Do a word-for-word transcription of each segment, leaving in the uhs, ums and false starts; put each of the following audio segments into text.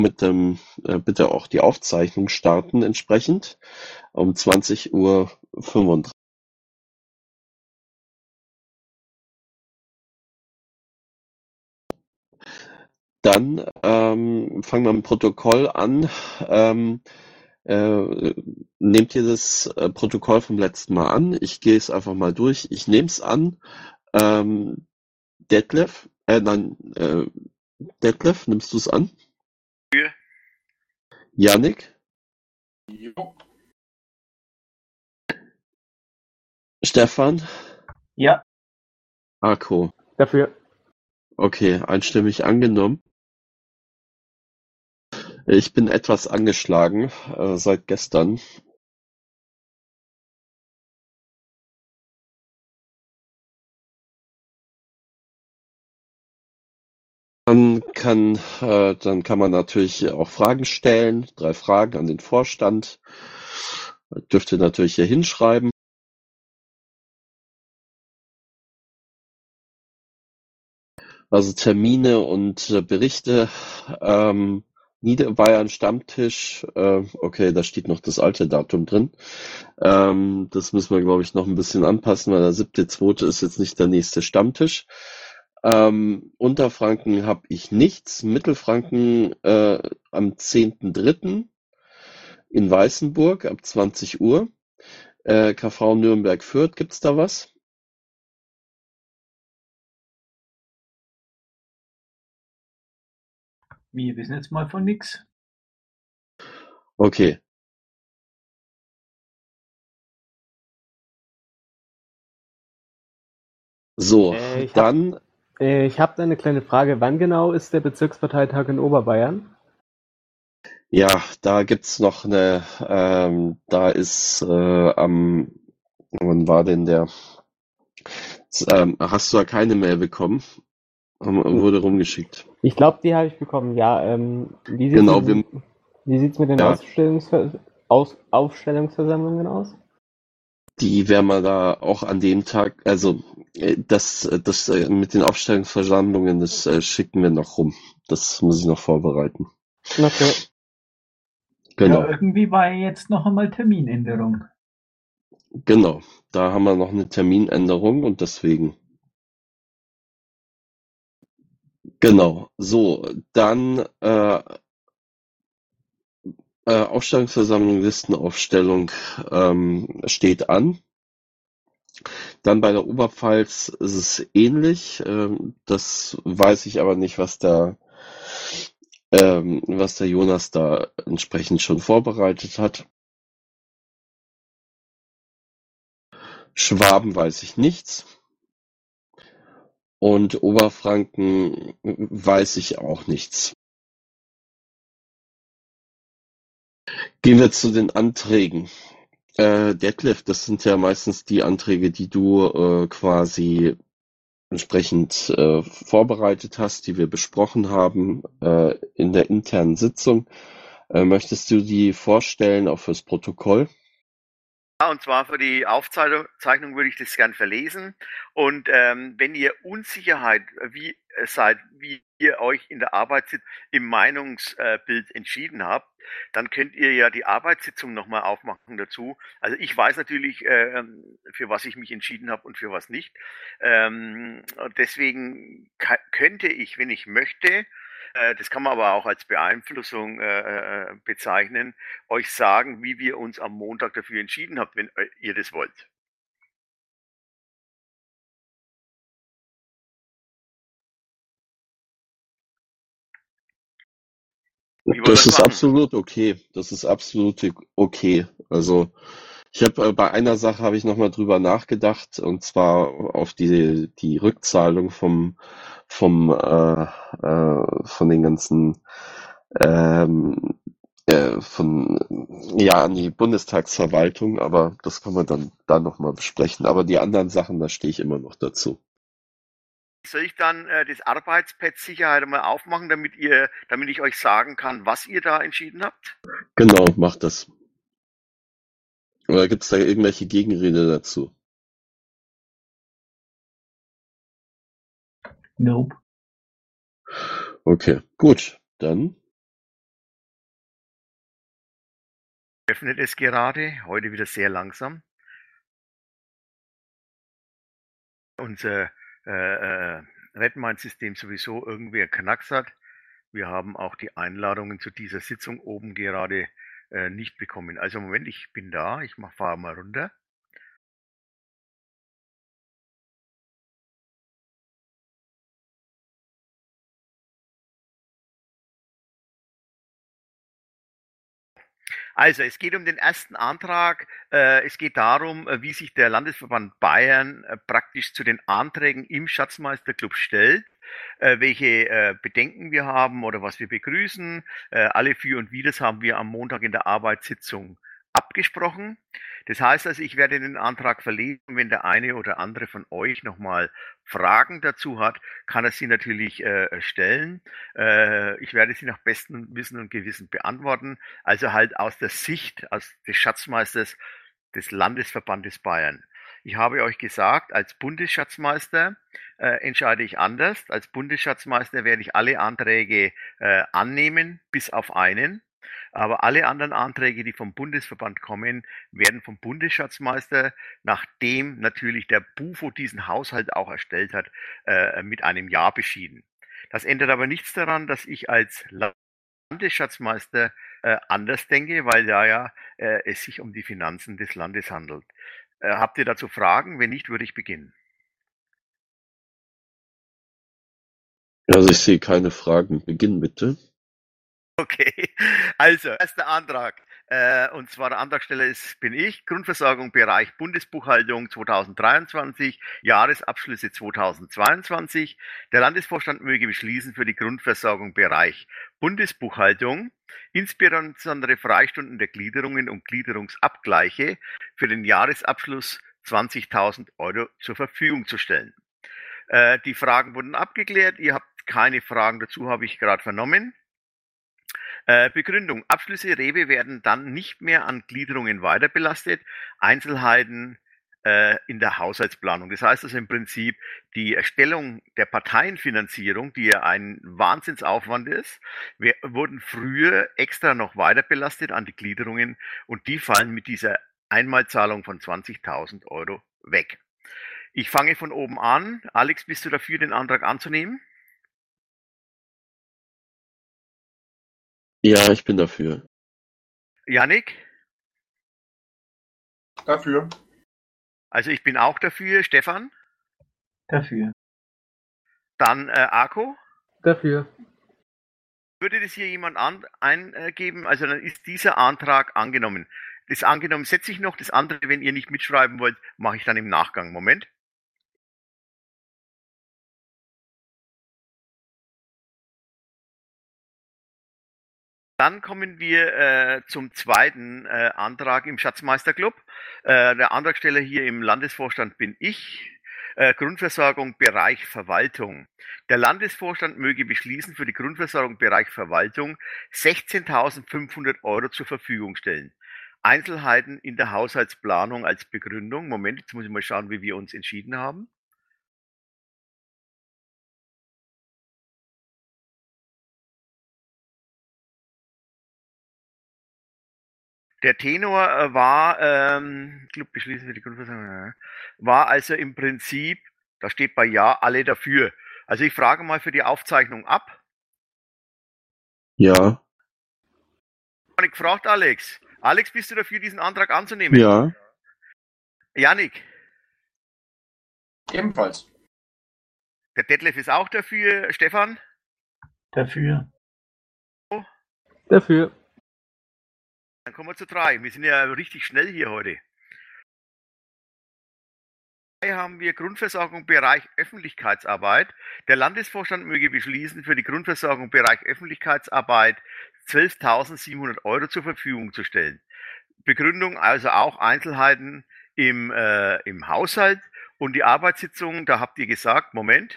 mit dem äh, bitte auch die Aufzeichnung starten entsprechend um zwanzig Uhr fünfunddreißig. Dann ähm, fangen wir mit dem Protokoll an. Ähm, äh, nehmt ihr das äh, Protokoll vom letzten Mal an? Ich gehe es einfach mal durch. Ich nehme es an. Ähm, Detlef, äh, nein, äh, Detlef, nimmst du es an? Für. Yannick? Jo. Stefan? Ja. Arco? Dafür. Okay, einstimmig angenommen. Ich bin etwas angeschlagen äh, seit gestern. Dann kann, äh, dann kann man natürlich auch Fragen stellen. Drei Fragen an den Vorstand. Dürft ihr natürlich hier hinschreiben. Also Termine und äh, Berichte. Ähm, Niederbayern Stammtisch. Äh, okay, da steht noch das alte Datum drin. Ähm, das müssen wir, glaube ich, noch ein bisschen anpassen, weil der siebte zweite ist jetzt nicht der nächste Stammtisch. Ähm, Unterfranken habe ich nichts. Mittelfranken äh, am zehnten dritten in Weißenburg ab zwanzig Uhr. Äh, K V Nürnberg-Fürth, gibt's da was? Wir wissen jetzt mal von nix. Okay. So, Äh, ich hab- dann, Äh, ich habe da eine kleine Frage. Wann genau ist der Bezirksparteitag in Oberbayern? ja, da gibt's noch eine, ähm, da ist äh, am, wann war denn der? S- Ähm, hast du da keine Mail bekommen? Ähm, Wurde rumgeschickt. Ich glaube, die habe ich bekommen. Ja, ähm, wie sieht's Genau, mit, wir, wie sieht's mit den Ja. Ausstellungsver Aus Aufstellungsversammlungen aus? die werden wir da auch an dem Tag, also äh, das, das äh, mit den Aufstellungsversammlungen, das äh, schicken wir noch rum. Das muss ich noch vorbereiten. Okay. Genau, Ja, irgendwie war jetzt noch einmal Terminänderung. genau. Da haben wir noch eine Terminänderung und deswegen. Genau. So, dann äh, äh, Aufstellungsversammlung, Listenaufstellung ähm, steht an. Dann bei der Oberpfalz ist es ähnlich. Ähm, das weiß ich aber nicht, was da, ähm, was der Jonas da entsprechend schon vorbereitet hat. Schwaben weiß ich nichts. Und Oberfranken weiß ich auch nichts. Gehen wir zu den Anträgen. Äh, Detlef, das sind ja meistens die Anträge, die du äh, quasi entsprechend äh, vorbereitet hast, die wir besprochen haben äh, in der internen Sitzung. Äh, möchtest du die vorstellen, auch fürs Protokoll? Ja, und zwar für die Aufzeichnung würde ich das gern verlesen. Und ähm, wenn ihr Unsicherheit wie, äh, seid, wie ihr euch in der Arbeitssitzung im Meinungsbild entschieden habt, dann könnt ihr ja die Arbeitssitzung nochmal aufmachen dazu. Also ich weiß natürlich, äh, für was ich mich entschieden habe und für was nicht. Ähm, und deswegen könnte ich, wenn ich möchte, äh, das kann man aber auch als Beeinflussung äh, äh, bezeichnen, euch sagen, wie wir uns am Montag dafür entschieden habt, wenn äh, ihr das wollt. Wie wollen Das wir's ist machen? absolut okay. Das ist absolut okay. Also ich habe äh, bei einer Sache habe ich noch mal drüber nachgedacht, und zwar auf die die Rückzahlung vom vom äh, äh, von den ganzen ähm, äh, von ja an die Bundestagsverwaltung, aber das kann man dann da noch mal besprechen. Aber die anderen Sachen, da stehe ich immer noch dazu. Soll ich dann äh, das Arbeitspad Sicherheit mal aufmachen, damit ihr, damit ich euch sagen kann, was ihr da entschieden habt? Genau, mach das. Oder gibt's da irgendwelche Gegenrede dazu? Nope. Okay, gut, dann öffnet es gerade, heute wieder sehr langsam. Unser äh, äh, Redmine-System sowieso irgendwie einen Knacks hat. Wir haben auch die Einladungen zu dieser Sitzung oben gerade äh, nicht bekommen. Also Moment, ich bin da, ich fahre mal runter. Also, es geht um den ersten Antrag. Äh, es geht darum, äh, wie sich der Landesverband Bayern äh, praktisch zu den Anträgen im Schatzmeisterclub stellt, äh, welche äh, Bedenken wir haben oder was wir begrüßen. Äh, alle für und Widers haben wir am Montag in der Arbeitssitzung abgesprochen. Das heißt also, ich werde den Antrag verlesen. Wenn der eine oder andere von euch nochmal Fragen dazu hat, kann er sie natürlich äh, stellen. Äh, ich werde sie nach bestem Wissen und Gewissen beantworten. Also halt aus der Sicht aus des Schatzmeisters des Landesverbandes Bayern. Ich habe euch gesagt, als Bundesschatzmeister äh, entscheide ich anders. Als Bundesschatzmeister werde ich alle Anträge äh, annehmen, bis auf einen. Aber alle anderen Anträge, die vom Bundesverband kommen, werden vom Bundesschatzmeister, nachdem natürlich der Bufo diesen Haushalt auch erstellt hat, äh, mit einem Ja beschieden. Das ändert aber nichts daran, dass ich als Landesschatzmeister äh, anders denke, weil da ja äh, es sich um die Finanzen des Landes handelt. Äh, habt ihr dazu Fragen? Wenn nicht, würde ich beginnen. Also ich sehe keine Fragen. Beginn bitte. Okay, also erster Antrag. Äh, und zwar der Antragsteller ist, bin ich, Grundversorgung Bereich Bundesbuchhaltung zweitausenddreiundzwanzig, Jahresabschlüsse zweitausendzweiundzwanzig. Der Landesvorstand möge beschließen für die Grundversorgung Bereich Bundesbuchhaltung, insbesondere Freistunden der Gliederungen und Gliederungsabgleiche für den Jahresabschluss zwanzigtausend Euro zur Verfügung zu stellen. Äh, die Fragen wurden abgeklärt, ihr habt keine Fragen dazu, habe ich gerade vernommen. Äh, Begründung. Abschlüsse Rewe werden dann nicht mehr an Gliederungen weiter belastet. Einzelheiten äh, in der Haushaltsplanung. Das heißt also im Prinzip die Erstellung der Parteienfinanzierung, die ja ein Wahnsinnsaufwand ist, wir, wurden früher extra noch weiter belastet an die Gliederungen und die fallen mit dieser Einmalzahlung von zwanzigtausend Euro weg. Ich fange von oben an. Alex, bist du dafür, den Antrag anzunehmen? Ja, ich bin dafür. Jannik? Dafür. Also ich bin auch dafür. Stefan? Dafür. Dann äh, Arco? Dafür. Würde das hier jemand an, eingeben? Also dann ist dieser Antrag angenommen. Das angenommen setze ich noch. Das andere, wenn ihr nicht mitschreiben wollt, mache ich dann im Nachgang. Moment. Dann kommen wir äh, zum zweiten äh, Antrag im Schatzmeisterclub. Äh, der Antragsteller hier im Landesvorstand bin ich. Äh, Grundversorgung Bereich Verwaltung. Der Landesvorstand möge beschließen, für die Grundversorgung Bereich Verwaltung sechzehntausendfünfhundert Euro zur Verfügung stellen. Einzelheiten in der Haushaltsplanung als Begründung. Moment, jetzt muss ich mal schauen, wie wir uns entschieden haben. Der Tenor äh, war, ähm, Club beschließen für die Grundversorgung, äh, war also im Prinzip, da steht bei Ja, alle dafür. Also ich frage mal für die Aufzeichnung ab. Ja. Ich gefragt, Alex. Alex, bist du dafür, diesen Antrag anzunehmen? Ja. Jannik? Ebenfalls. Der Detlef ist auch dafür. Stefan? Dafür. Dafür. Dann kommen wir zu drei. Wir sind ja richtig schnell hier heute. Hier haben wir Grundversorgung Bereich Öffentlichkeitsarbeit. Der Landesvorstand möge beschließen, für die Grundversorgung Bereich Öffentlichkeitsarbeit zwölftausendsiebenhundert Euro zur Verfügung zu stellen. Begründung, also auch Einzelheiten im, äh, im Haushalt und die Arbeitssitzung, da habt ihr gesagt, Moment.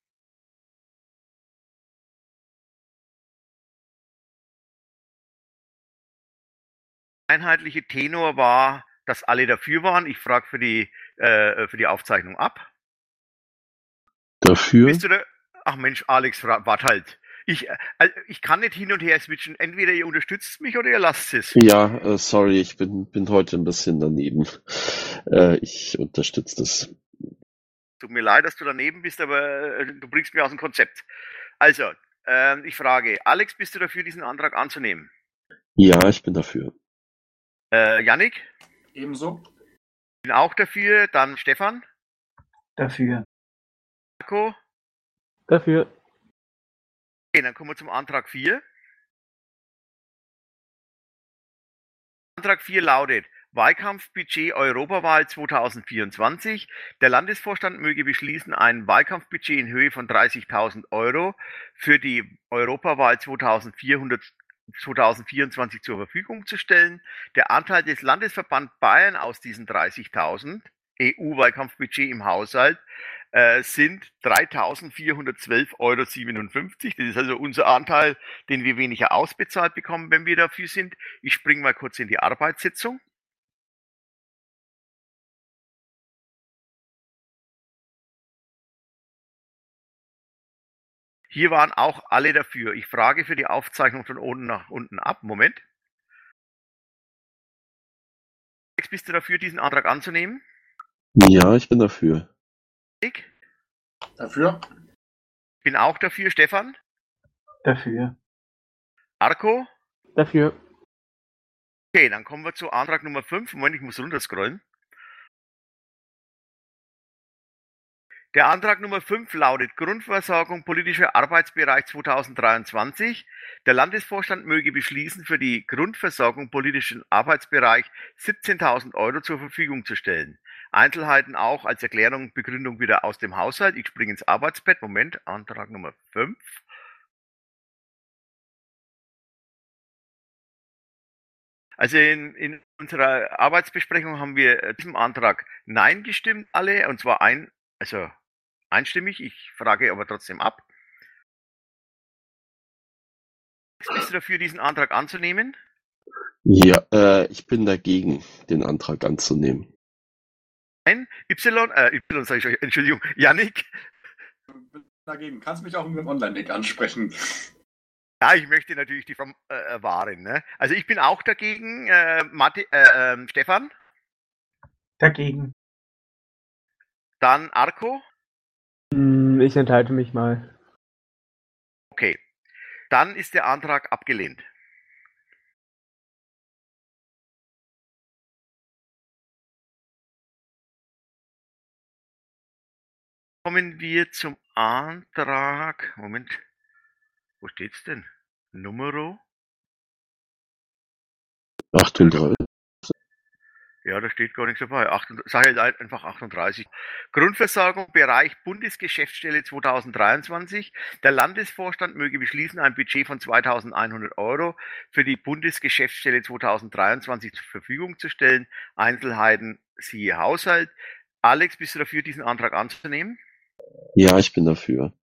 Einheitliche Tenor war, dass alle dafür waren. Ich frage für die, äh, für die Aufzeichnung ab. Dafür? Bist du da? Ach Mensch, Alex, wart halt. Ich, äh, also ich kann nicht hin und her switchen. Entweder ihr unterstützt mich oder ihr lasst es. Ja, äh, sorry, ich bin, bin heute ein bisschen daneben. Äh, ich unterstütze das. Tut mir leid, dass du daneben bist, aber äh, du bringst mich aus dem Konzept. Also, ähm, ich frage, Alex, bist du dafür, diesen Antrag anzunehmen? Ja, ich bin dafür. Äh, Yannick? Ebenso. Bin auch dafür. Dann Stefan? Dafür. Marco? Dafür. Okay, dann kommen wir zum Antrag vier. Antrag vier lautet: Wahlkampfbudget Europawahl zweitausendvierundzwanzig. Der Landesvorstand möge beschließen, ein Wahlkampfbudget in Höhe von dreißigtausend Euro für die Europawahl zweitausendvierundzwanzig zur Verfügung zu stellen. Der Anteil des Landesverband Bayern aus diesen dreißigtausend E U-Wahlkampfbudget im Haushalt äh, sind dreitausendvierhundertzwölf Euro siebenundfünfzig. Das ist also unser Anteil, den wir weniger ausbezahlt bekommen, wenn wir dafür sind. Ich springe mal kurz in die Arbeitssitzung. Hier waren auch alle dafür. Ich frage für die Aufzeichnung von oben nach unten ab. Moment. Alex, bist du dafür, diesen Antrag anzunehmen? Ja, ich bin dafür. Ich Dafür. bin auch dafür. Stefan? Dafür. Arco? Dafür. Okay, dann kommen wir zu Antrag Nummer fünf. Moment, ich muss runterscrollen. Der Antrag Nummer fünf lautet: Grundversorgung politischer Arbeitsbereich zweitausenddreiundzwanzig. Der Landesvorstand möge beschließen, für die Grundversorgung politischen Arbeitsbereich siebzehntausend Euro zur Verfügung zu stellen. Einzelheiten auch als Erklärung, Begründung wieder aus dem Haushalt. Ich springe ins Arbeitspad. Moment, Antrag Nummer fünf. Also in, in unserer Arbeitsbesprechung haben wir diesem Antrag Nein gestimmt, alle, und zwar ein, also einstimmig. Ich frage aber trotzdem ab. Bist du dafür, diesen Antrag anzunehmen? Ja, äh, ich bin dagegen, den Antrag anzunehmen. Nein? Y, äh, Y sage ich euch, Entschuldigung, Yannick? Bin dagegen. Kannst mich auch mit dem Online-Link ansprechen. Ja, ich möchte natürlich die vom äh, wahren. Ne? Also ich bin auch dagegen. Äh, Matti, äh, äh, Stefan? Dagegen. Dann Arco? Hm, Ich enthalte mich mal. Okay. Dann ist der Antrag abgelehnt. Kommen wir zum Antrag. Moment. Wo steht's denn? Numero? achtunddreißig. Ja, da steht gar nichts dabei. Sag ich halt einfach achtunddreißig. Grundversorgung Bereich Bundesgeschäftsstelle zweitausenddreiundzwanzig. Der Landesvorstand möge beschließen, ein Budget von zweitausendeinhundert Euro für die Bundesgeschäftsstelle zweitausenddreiundzwanzig zur Verfügung zu stellen. Einzelheiten siehe Haushalt. Alex, bist du dafür, diesen Antrag anzunehmen? Ja, ich bin dafür.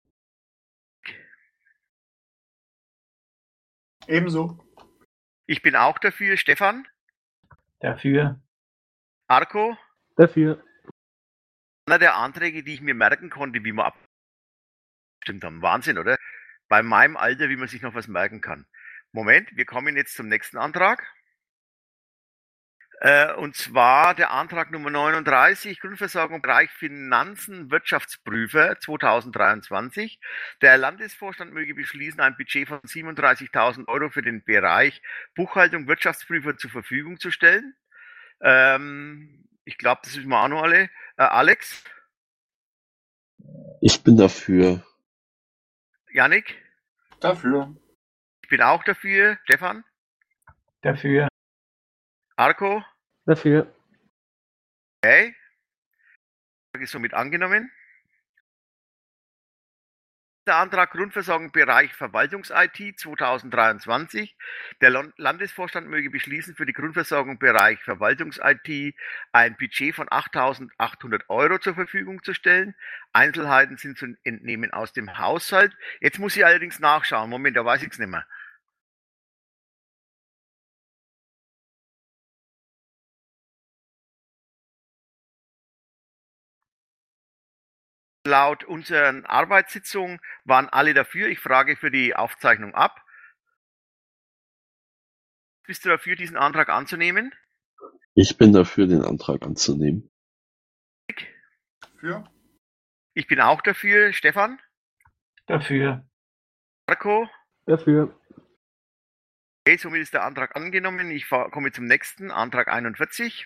Ebenso. Ich bin auch dafür. Stefan? Dafür. Arco? Dafür. Einer der Anträge, die ich mir merken konnte, wie wir abgestimmt haben. Wahnsinn, oder? Bei meinem Alter, wie man sich noch was merken kann. Moment, wir kommen jetzt zum nächsten Antrag. Äh, und zwar der Antrag Nummer neununddreißig, Grundversorgung Bereich Finanzen Wirtschaftsprüfer zweitausenddreiundzwanzig. Der Landesvorstand möge beschließen, ein Budget von siebenunddreißigtausend Euro für den Bereich Buchhaltung Wirtschaftsprüfer zur Verfügung zu stellen. Ähm, ich glaube, das wissen wir auch noch alle. Äh, Alex? Ich bin dafür. Yannick? Dafür. Ich bin auch dafür. Stefan? Dafür. Arco? Dafür. Okay. Antrag ist somit angenommen. Der Antrag Grundversorgung Bereich Verwaltungs-I T zweitausenddreiundzwanzig. Der Landesvorstand möge beschließen, für die Grundversorgung Bereich Verwaltungs-I T ein Budget von achttausendachthundert Euro zur Verfügung zu stellen. Einzelheiten sind zu entnehmen aus dem Haushalt. Jetzt muss ich allerdings nachschauen. Moment, da weiß ich es nicht mehr. Laut unseren Arbeitssitzungen waren alle dafür. Ich frage für die Aufzeichnung ab. Bist du dafür, diesen Antrag anzunehmen? Ich bin dafür, den Antrag anzunehmen. Für? Ich bin auch dafür. Stefan? Dafür. Marco? Dafür. Okay, somit ist der Antrag angenommen. Ich komme zum nächsten, Antrag einundvierzig.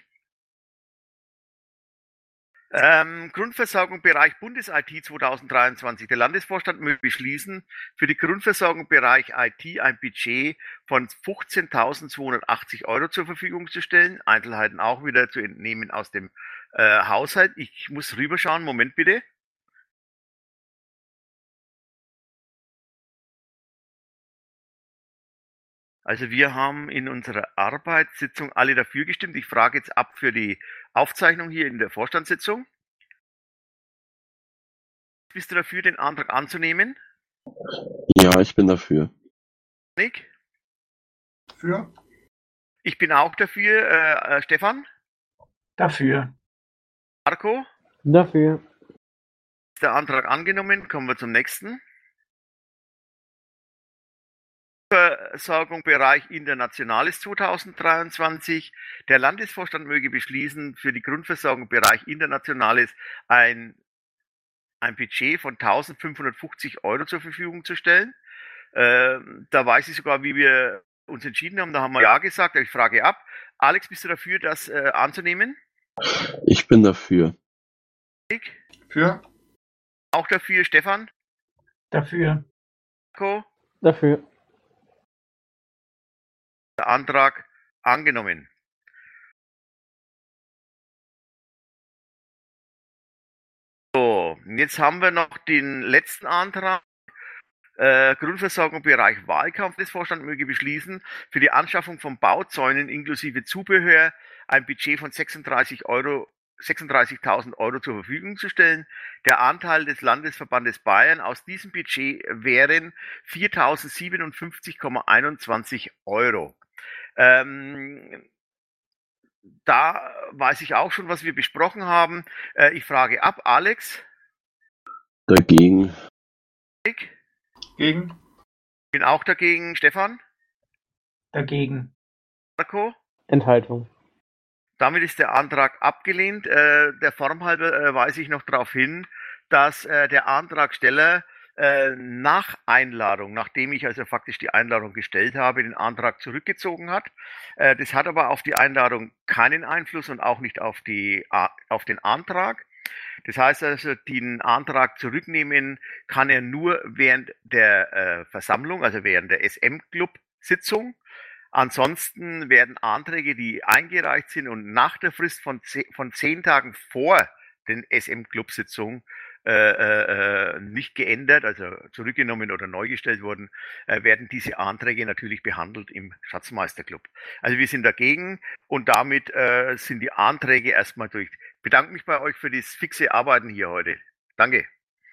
Ähm, Grundversorgung Bereich Bundes-I T zweitausenddreiundzwanzig. Der Landesvorstand möge beschließen, für die Grundversorgung Bereich I T ein Budget von fünfzehntausendzweihundertachtzig Euro zur Verfügung zu stellen. Einzelheiten auch wieder zu entnehmen aus dem äh, Haushalt. Ich muss rüberschauen. Moment bitte. Also wir haben in unserer Arbeitssitzung alle dafür gestimmt. Ich frage jetzt ab für die Aufzeichnung hier in der Vorstandssitzung. Bist du dafür, den Antrag anzunehmen? Ja, ich bin dafür. Nick? Für? Ich bin auch dafür. Äh, äh, Stefan? Dafür. Marco? Dafür. Ist der Antrag angenommen? Kommen wir zum nächsten. Versorgung Bereich Internationales zweitausenddreiundzwanzig. Der Landesvorstand möge beschließen, für die Grundversorgung Bereich Internationales ein, ein Budget von eintausendfünfhundertfünfzig Euro zur Verfügung zu stellen. Äh, da weiß ich sogar, wie wir uns entschieden haben. Da haben wir Ja gesagt. Ich frage ab. Alex, bist du dafür, das äh, anzunehmen? Ich bin dafür. Für? Auch dafür. Stefan? Dafür. Marco? Dafür. Der Antrag angenommen. So, jetzt haben wir noch den letzten Antrag. Äh, Grundversorgung Bereich Wahlkampf. Das Vorstand möge beschließen, für die Anschaffung von Bauzäunen inklusive Zubehör ein Budget von sechsunddreißig Euro, sechsunddreißigtausend Euro zur Verfügung zu stellen. Der Anteil des Landesverbandes Bayern aus diesem Budget wären viertausendsiebenundfünfzig Komma einundzwanzig Euro. Ähm, da weiß ich auch schon, was wir besprochen haben. Äh, ich frage ab. Alex? Dagegen. Ich Gegen? bin auch dagegen. Stefan? Dagegen. Marco? Enthaltung. Damit ist der Antrag abgelehnt. Äh, der Form halber äh, weise ich noch darauf hin, dass äh, der Antragsteller äh, nach Einladung, nachdem ich also faktisch die Einladung gestellt habe, den Antrag zurückgezogen hat. Äh, das hat aber auf die Einladung keinen Einfluss und auch nicht auf, die, auf den Antrag. Das heißt also, den Antrag zurücknehmen kann er nur während der äh, Versammlung, also während der S M-Club-Sitzung. Ansonsten werden Anträge, die eingereicht sind und nach der Frist von zehn, von zehn Tagen vor den S M-Club-Sitzungen äh, äh, nicht geändert, also zurückgenommen oder neu gestellt wurden, äh, werden diese Anträge natürlich behandelt im Schatzmeisterclub. Also wir sind dagegen und damit äh, sind die Anträge erstmal durch. Ich bedanke mich bei euch für das fixe Arbeiten hier heute. Danke.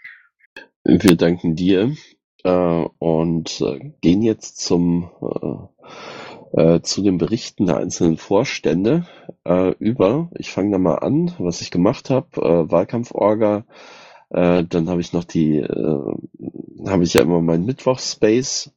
Wir danken dir äh, und äh, gehen jetzt zum äh, äh, zu den Berichten der einzelnen Vorstände äh, über. Ich fange da mal an, was ich gemacht habe. Äh, Wahlkampforga. Äh, dann habe ich noch die, äh, habe ich ja immer meinen Mittwochspace.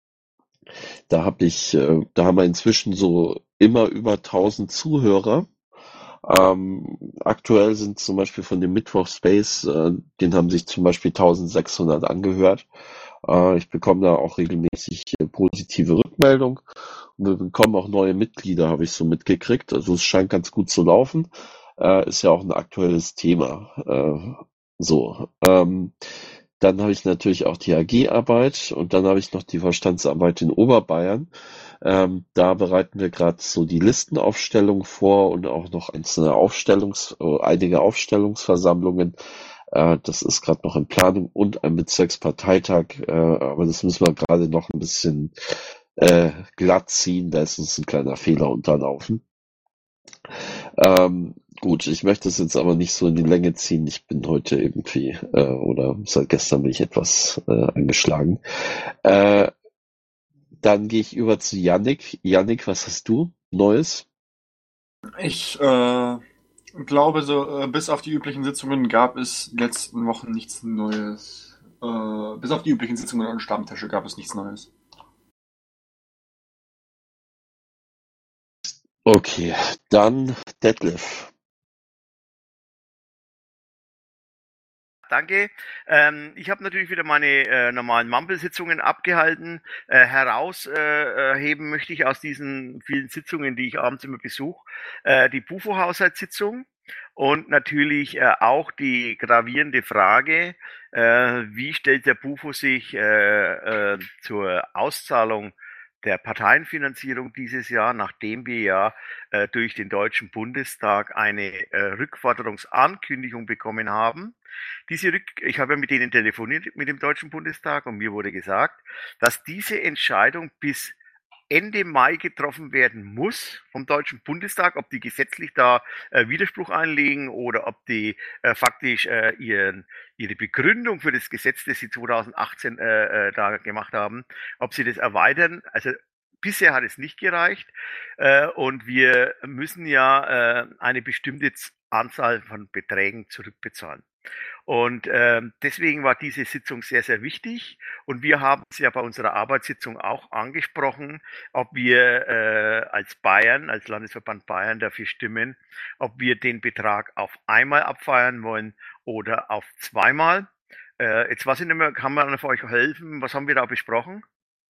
Da habe ich, äh, da haben wir inzwischen so immer über tausend Zuhörer. Ähm, aktuell sind zum Beispiel von dem Mittwochspace, äh, den haben sich zum Beispiel eintausendsechshundert angehört. Äh, ich bekomme da auch regelmäßig äh, positive Rückmeldung. Und wir bekommen auch neue Mitglieder, habe ich so mitgekriegt. Also es scheint ganz gut zu laufen. Äh, ist ja auch ein aktuelles Thema. Äh, So, ähm, dann habe ich natürlich auch die A G-Arbeit und dann habe ich noch die Vorstandsarbeit in Oberbayern. Ähm, da bereiten wir gerade so die Listenaufstellung vor und auch noch einzelne Aufstellungs, äh, einige Aufstellungsversammlungen. Äh, das ist gerade noch in Planung und ein Bezirksparteitag, äh, aber das müssen wir gerade noch ein bisschen äh, glatt ziehen. Da ist uns ein kleiner Fehler unterlaufen. Ähm, gut, ich möchte es jetzt aber nicht so in die Länge ziehen. Ich bin heute irgendwie, äh, oder seit gestern bin ich etwas äh, angeschlagen. Äh, dann gehe ich über zu Yannick. Yannick, was hast du Neues? Ich äh, glaube, so äh, bis auf die üblichen Sitzungen gab es in den letzten Wochen nichts Neues. Äh, bis auf die üblichen Sitzungen und Stammtische gab es nichts Neues. Okay, dann Detlef. Danke. Ähm, ich habe natürlich wieder meine äh, normalen Mumble-Sitzungen abgehalten. Äh, herausheben möchte ich aus diesen vielen Sitzungen, die ich abends immer besuche, äh, die Bufo-Haushaltssitzung und natürlich äh, auch die gravierende Frage, äh, wie stellt der Bufo sich äh, äh, zur Auszahlung der Parteienfinanzierung dieses Jahr, nachdem wir ja äh, durch den Deutschen Bundestag eine äh, Rückforderungsankündigung bekommen haben. Diese Rück ich habe mit denen telefoniert, mit dem Deutschen Bundestag, und mir wurde gesagt, dass diese Entscheidung bis Ende Mai getroffen werden muss vom Deutschen Bundestag, ob die gesetzlich da äh, Widerspruch einlegen oder ob die äh, faktisch äh, ihren, ihre Begründung für das Gesetz, das sie zweitausendachtzehn äh, äh, da gemacht haben, ob sie das erweitern. Also bisher hat es nicht gereicht äh, und wir müssen ja äh, eine bestimmte Anzahl von Beträgen zurückbezahlen. Und ähm, deswegen war diese Sitzung sehr, sehr wichtig. Und wir haben es ja bei unserer Arbeitssitzung auch angesprochen, ob wir äh, als Bayern, als Landesverband Bayern dafür stimmen, ob wir den Betrag auf einmal abfeiern wollen oder auf zweimal. Äh, jetzt weiß ich nicht mehr, kann man für euch helfen? Was haben wir da besprochen?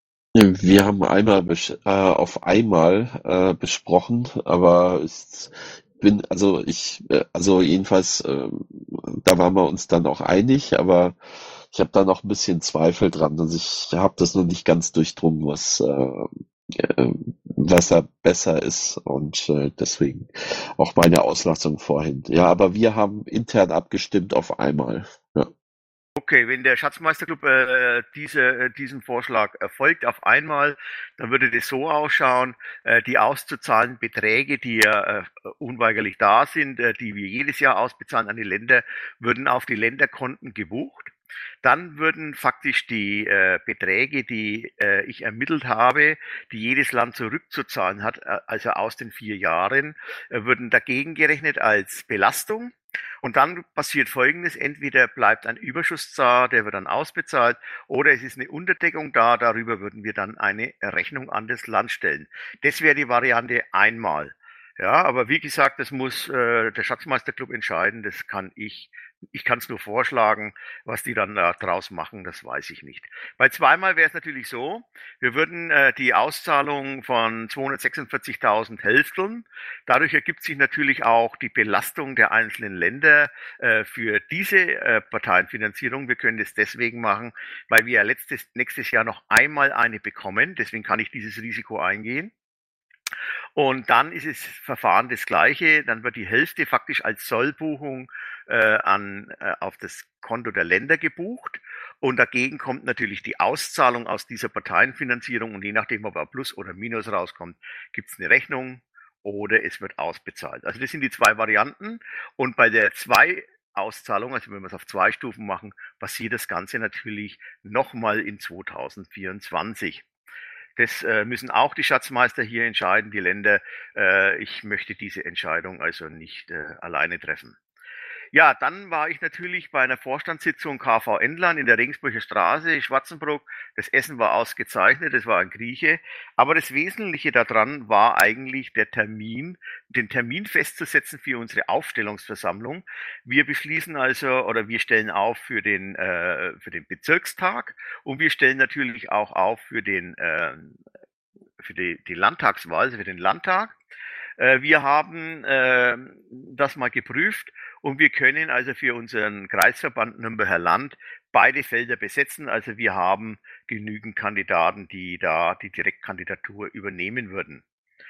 Wir haben einmal bes- äh, auf einmal äh, besprochen, aber ich bin, also ich, äh, also jedenfalls, äh, da waren wir uns dann auch einig, aber ich habe da noch ein bisschen Zweifel dran. Also ich habe das noch nicht ganz durchdrungen, was, äh, äh, was da besser ist und äh, deswegen auch meine Auslassung vorhin. Ja, aber wir haben intern abgestimmt auf einmal. Ja. Okay, wenn der Schatzmeisterclub äh, diese, äh, diesen Vorschlag erfolgt auf einmal, dann würde das so ausschauen, äh, die auszuzahlenden Beträge, die ja äh, unweigerlich da sind, äh, die wir jedes Jahr ausbezahlen an die Länder, würden auf die Länderkonten gebucht. Dann würden faktisch die äh, Beträge, die äh, ich ermittelt habe, die jedes Land zurückzuzahlen hat, äh, also aus den vier Jahren, äh, würden dagegen gerechnet als Belastung. Und dann passiert Folgendes: Entweder bleibt ein Überschuss da, der wird dann ausbezahlt, oder es ist eine Unterdeckung da, darüber würden wir dann eine Rechnung an das Land stellen. Das wäre die Variante einmal. Ja, aber wie gesagt, das muss äh, der Schatzmeisterclub entscheiden, das kann ich, ich kann es nur vorschlagen, was die dann da draus machen, das weiß ich nicht. Bei zweimal wäre es natürlich so, wir würden äh, die Auszahlung von zweihundertsechsundvierzigtausend hälfteln. Dadurch ergibt sich natürlich auch die Belastung der einzelnen Länder äh, für diese äh, Parteienfinanzierung. Wir können das deswegen machen, weil wir ja letztes, nächstes Jahr noch einmal eine bekommen. Deswegen kann ich dieses Risiko eingehen. Und dann ist das Verfahren das gleiche. Dann wird die Hälfte faktisch als Sollbuchung äh, an, äh, auf das Konto der Länder gebucht. Und dagegen kommt natürlich die Auszahlung aus dieser Parteienfinanzierung. Und je nachdem, ob er Plus oder Minus rauskommt, gibt es eine Rechnung oder es wird ausbezahlt. Also das sind die zwei Varianten. Und bei der zwei Auszahlung, also wenn wir es auf zwei Stufen machen, passiert das Ganze natürlich nochmal in zweitausendvierundzwanzig. Das äh, müssen auch die Schatzmeister hier entscheiden, die Länder. Äh, ich möchte diese Entscheidung also nicht äh, alleine treffen. Ja, dann war ich natürlich bei einer Vorstandssitzung K V Endland in der Regensburger Straße, Schwarzenbruck. Das Essen war ausgezeichnet, das war ein Grieche. Aber das Wesentliche daran war eigentlich der Termin, den Termin festzusetzen für unsere Aufstellungsversammlung. Wir beschließen also oder wir stellen auf für den, äh, für den Bezirkstag und wir stellen natürlich auch auf für den, äh, für die, die Landtagswahl, also für den Landtag. Wir haben äh, das mal geprüft und wir können also für unseren Kreisverband Nürnberger Land beide Felder besetzen. Also wir haben genügend Kandidaten, die da die Direktkandidatur übernehmen würden.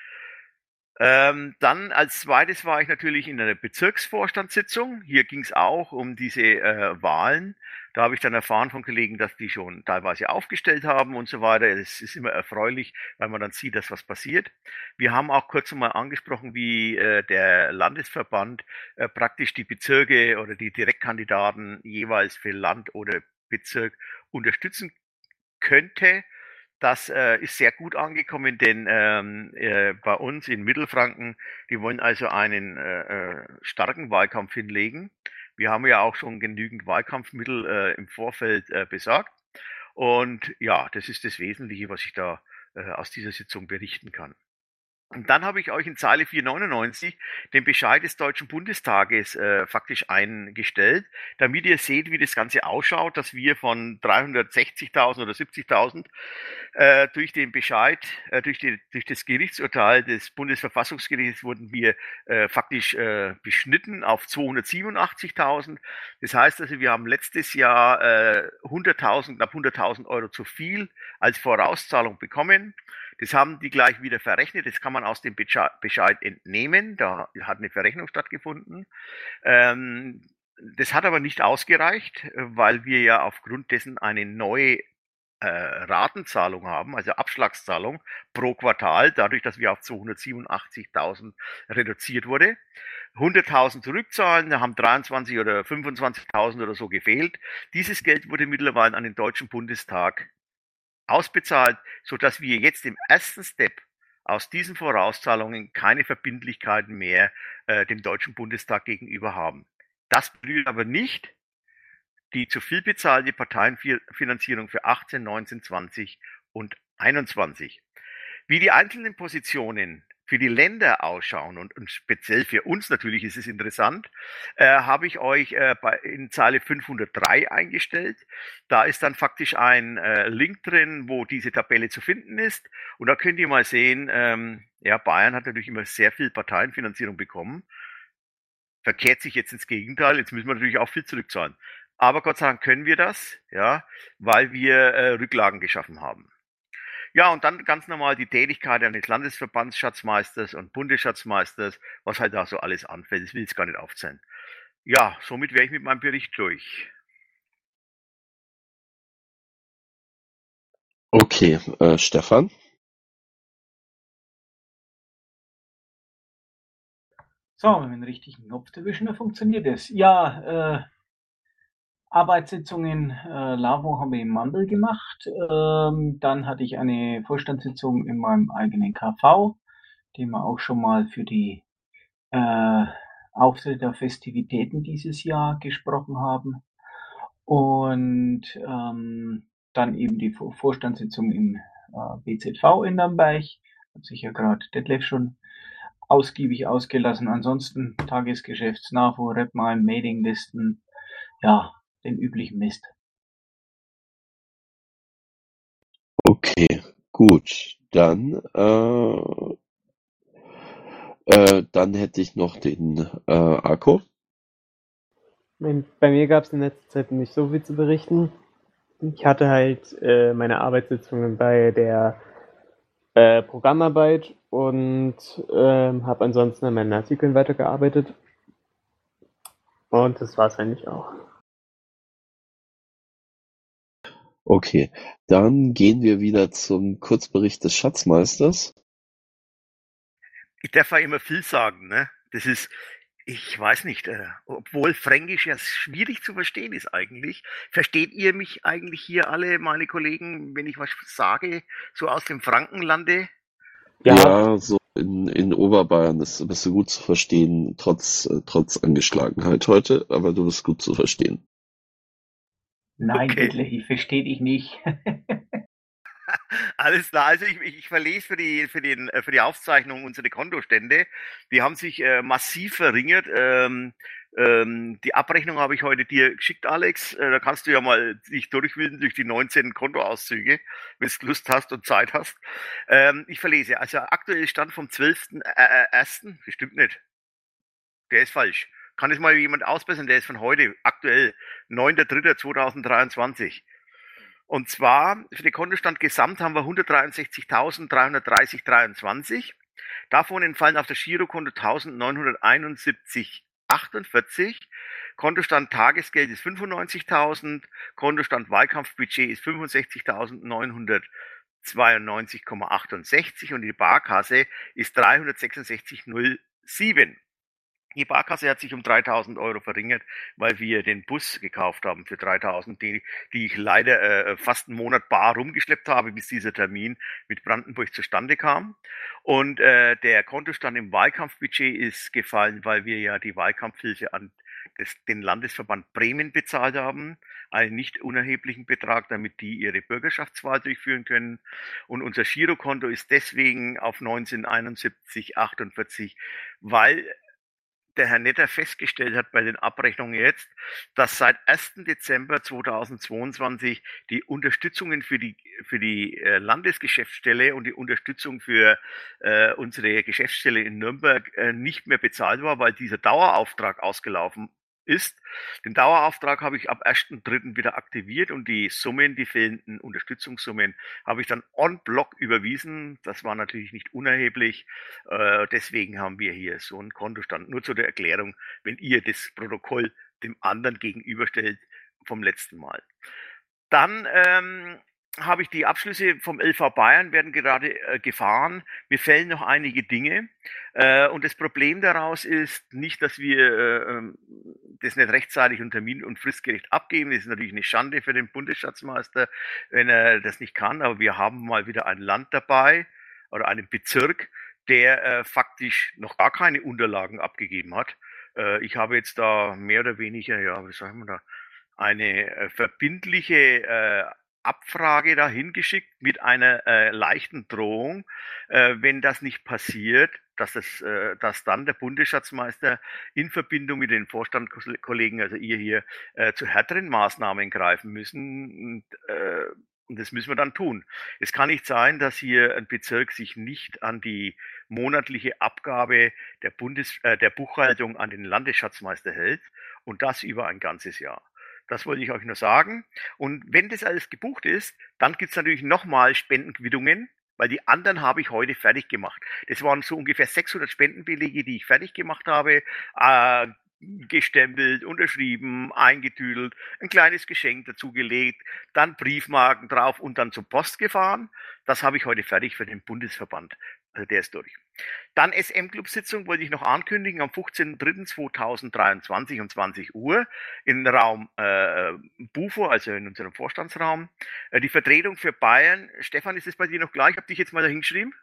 Ähm, dann als zweites war ich natürlich in einer Bezirksvorstandssitzung. Hier ging es auch um diese äh, Wahlen. Da habe ich dann erfahren von Kollegen, dass die schon teilweise aufgestellt haben und so weiter. Es ist immer erfreulich, weil man dann sieht, dass was passiert. Wir haben auch kurz mal angesprochen, wie äh, der Landesverband äh, praktisch die Bezirke oder die Direktkandidaten jeweils für Land oder Bezirk unterstützen könnte. das äh, ist sehr gut angekommen, denn ähm, äh, bei uns in Mittelfranken, die wollen also einen äh, äh, starken Wahlkampf hinlegen. Wir haben ja auch schon genügend Wahlkampfmittel äh, im Vorfeld äh, besorgt. Und ja, das ist das Wesentliche, was ich da äh, aus dieser Sitzung berichten kann. Und dann habe ich euch in Zeile vierhundertneunundneunzig den Bescheid des Deutschen Bundestages äh, faktisch eingestellt, damit ihr seht, wie das Ganze ausschaut, dass wir von dreihundertsechzigtausend oder siebzigtausend äh, durch den Bescheid, äh, durch, die, durch das Gerichtsurteil des Bundesverfassungsgerichts wurden wir äh, faktisch äh, beschnitten auf zweihundertsiebenundachtzigtausend. Das heißt also, wir haben letztes Jahr äh, hunderttausend, knapp hunderttausend Euro zu viel als Vorauszahlung bekommen. Das haben die gleich wieder verrechnet. Das kann man aus dem Bescheid entnehmen. Da hat eine Verrechnung stattgefunden. Ähm, das hat aber nicht ausgereicht, weil wir ja aufgrund dessen eine neue äh, Ratenzahlung haben, also Abschlagszahlung pro Quartal, dadurch, dass wir auf zweihundertsiebenundachtzigtausend reduziert wurde. hunderttausend zurückzahlen, da haben dreiundzwanzig oder fünfundzwanzigtausend oder so gefehlt. Dieses Geld wurde mittlerweile an den Deutschen Bundestag ausbezahlt, so dass wir jetzt im ersten Step aus diesen Vorauszahlungen keine Verbindlichkeiten mehr äh, dem Deutschen Bundestag gegenüber haben. Das berührt aber nicht die zu viel bezahlte Parteienfinanzierung für achtzehn, neunzehn, zwanzig und einundzwanzig. Wie die einzelnen Positionen für die Länder ausschauen und, und speziell für uns natürlich ist es interessant, äh, habe ich euch äh, bei, in Zeile fünfhundertdrei eingestellt. Da ist dann faktisch ein äh, Link drin, wo diese Tabelle zu finden ist. Und da könnt ihr mal sehen, ähm, ja, Bayern hat natürlich immer sehr viel Parteienfinanzierung bekommen. Verkehrt sich jetzt ins Gegenteil. Jetzt müssen wir natürlich auch viel zurückzahlen. Aber Gott sei Dank können wir das, ja, weil wir äh, Rücklagen geschaffen haben. Ja, und dann ganz normal die Tätigkeit eines Landesverbandsschatzmeisters und Bundesschatzmeisters, was halt da so alles anfällt. Das will ich jetzt gar nicht aufzählen. Ja, somit wäre ich mit meinem Bericht durch. Okay, äh, Stefan? So, wenn wir den richtigen Knopf erwischen, dann funktioniert das. Ja, äh, Arbeitssitzungen äh, LAVO haben wir im Mandel gemacht. Ähm, dann hatte ich eine Vorstandssitzung in meinem eigenen K V, die wir auch schon mal für die äh, Auftritte der Festivitäten dieses Jahr gesprochen haben. Und ähm, dann eben die Vorstandssitzung im äh, B Z V in Nürnberg. Hat sich ja gerade Detlef schon ausgiebig ausgelassen. Ansonsten Tagesgeschäfts, NAFO, Repmal, Mailinglisten, ja, den üblichen Mist. Okay, gut. Dann, äh, äh, dann hätte ich noch den äh, Arco. Mein- Bei mir gab es in letzter Zeit nicht so viel zu berichten. Ich hatte halt äh, meine Arbeitssitzungen bei der äh, Programmarbeit und ähm, habe ansonsten an meinen Artikeln weitergearbeitet. Und das war es eigentlich auch. Okay, dann gehen wir wieder zum Kurzbericht des Schatzmeisters. Ich darf ja immer viel sagen, ne? Das ist, ich weiß nicht, äh, obwohl Fränkisch ja schwierig zu verstehen ist eigentlich. Versteht ihr mich eigentlich hier alle, meine Kollegen, wenn ich was sage, so aus dem Frankenlande? Ja. Ja, so in, in Oberbayern ist, bist du gut zu verstehen, trotz, äh, trotz Angeschlagenheit heute, aber du bist gut zu verstehen. Nein, Okay. Detlef, ich verstehe dich nicht. Alles klar, also ich, ich, ich verlese für die, für, den, für die Aufzeichnung unsere Kontostände. Die haben sich äh, massiv verringert. Ähm, ähm, die Abrechnung habe ich heute dir geschickt, Alex. Äh, da kannst du ja mal dich durchwühlen durch die neunzehn Kontoauszüge, wenn du Lust hast und Zeit hast. Ähm, ich verlese. Also aktuell Stand vom zwölften ersten Bestimmt nicht. Der ist falsch. Kann es mal jemand ausbessern? Der ist von heute, aktuell, neunter dritter zweitausenddreiundzwanzig. Und zwar, für den Kontostand gesamt haben wir hundertdreiundsechzigtausenddreihundertdreißig Komma dreiundzwanzig. Davon entfallen auf das Girokonto eintausendneunhunderteinundsiebzig Komma achtundvierzig. Kontostand Tagesgeld ist fünfundneunzigtausend. Kontostand Wahlkampfbudget ist fünfundsechzigtausendneunhundertzweiundneunzig Komma achtundsechzig und die Barkasse ist dreihundertsechsundsechzig Komma null sieben. Die Barkasse hat sich um dreitausend Euro verringert, weil wir den Bus gekauft haben für dreitausend, die, die ich leider äh, fast einen Monat bar rumgeschleppt habe, bis dieser Termin mit Brandenburg zustande kam. Und äh, der Kontostand im Wahlkampfbudget ist gefallen, weil wir ja die Wahlkampfhilfe an das, den Landesverband Bremen bezahlt haben, einen nicht unerheblichen Betrag, damit die ihre Bürgerschaftswahl durchführen können. Und unser Girokonto ist deswegen auf neunzehnhunderteinundsiebzig achtundvierzig, weil der Herr Netter festgestellt hat bei den Abrechnungen jetzt, dass seit ersten Dezember zweitausendzweiundzwanzig die Unterstützungen für die, für die äh, Landesgeschäftsstelle und die Unterstützung für äh, unsere Geschäftsstelle in Nürnberg äh, nicht mehr bezahlt war, weil dieser Dauerauftrag ausgelaufen ist. Den Dauerauftrag habe ich ab ersten dritten wieder aktiviert und die Summen, die fehlenden Unterstützungssummen, habe ich dann on block überwiesen. Das war natürlich nicht unerheblich. Äh, deswegen haben wir hier so einen Kontostand. Nur zu der Erklärung, wenn ihr das Protokoll dem anderen gegenüberstellt vom letzten Mal. Dann ähm, habe ich die Abschlüsse vom L V Bayern werden gerade äh, gefahren. Mir fehlen noch einige Dinge. Äh, und das Problem daraus ist nicht, dass wir äh, das nicht rechtzeitig und termin- und fristgerecht abgeben. Das ist natürlich eine Schande für den Bundesschatzmeister, wenn er das nicht kann. Aber wir haben mal wieder ein Land dabei oder einen Bezirk, der äh, faktisch noch gar keine Unterlagen abgegeben hat. Äh, ich habe jetzt da mehr oder weniger, ja, wie sagen wir da, eine äh, verbindliche äh, Abfrage dahin geschickt mit einer äh, leichten Drohung, äh, wenn das nicht passiert, dass, es, äh, dass dann der Bundesschatzmeister in Verbindung mit den Vorstandskollegen, also ihr hier, äh, zu härteren Maßnahmen greifen müssen. Und, äh, und das müssen wir dann tun. Es kann nicht sein, dass hier ein Bezirk sich nicht an die monatliche Abgabe der, Bundes, äh, der Buchhaltung an den Landesschatzmeister hält und das über ein ganzes Jahr. Das wollte ich euch nur sagen. Und wenn das alles gebucht ist, dann gibt es natürlich nochmal Spendenquittungen, weil die anderen habe ich heute fertig gemacht. Das waren so ungefähr sechshundert Spendenbelege, die ich fertig gemacht habe, äh, gestempelt, unterschrieben, eingetüdelt, ein kleines Geschenk dazugelegt, dann Briefmarken drauf und dann zur Post gefahren. Das habe ich heute fertig für den Bundesverband. Also der ist durch. Dann S M-Club-Sitzung wollte ich noch ankündigen am fünfzehnten dritten zweitausenddreiundzwanzig um zwanzig Uhr in Raum äh, Bufo, also in unserem Vorstandsraum. Äh, die Vertretung für Bayern. Stefan, ist es bei dir noch gleich? Ich habe dich jetzt mal da hingeschrieben.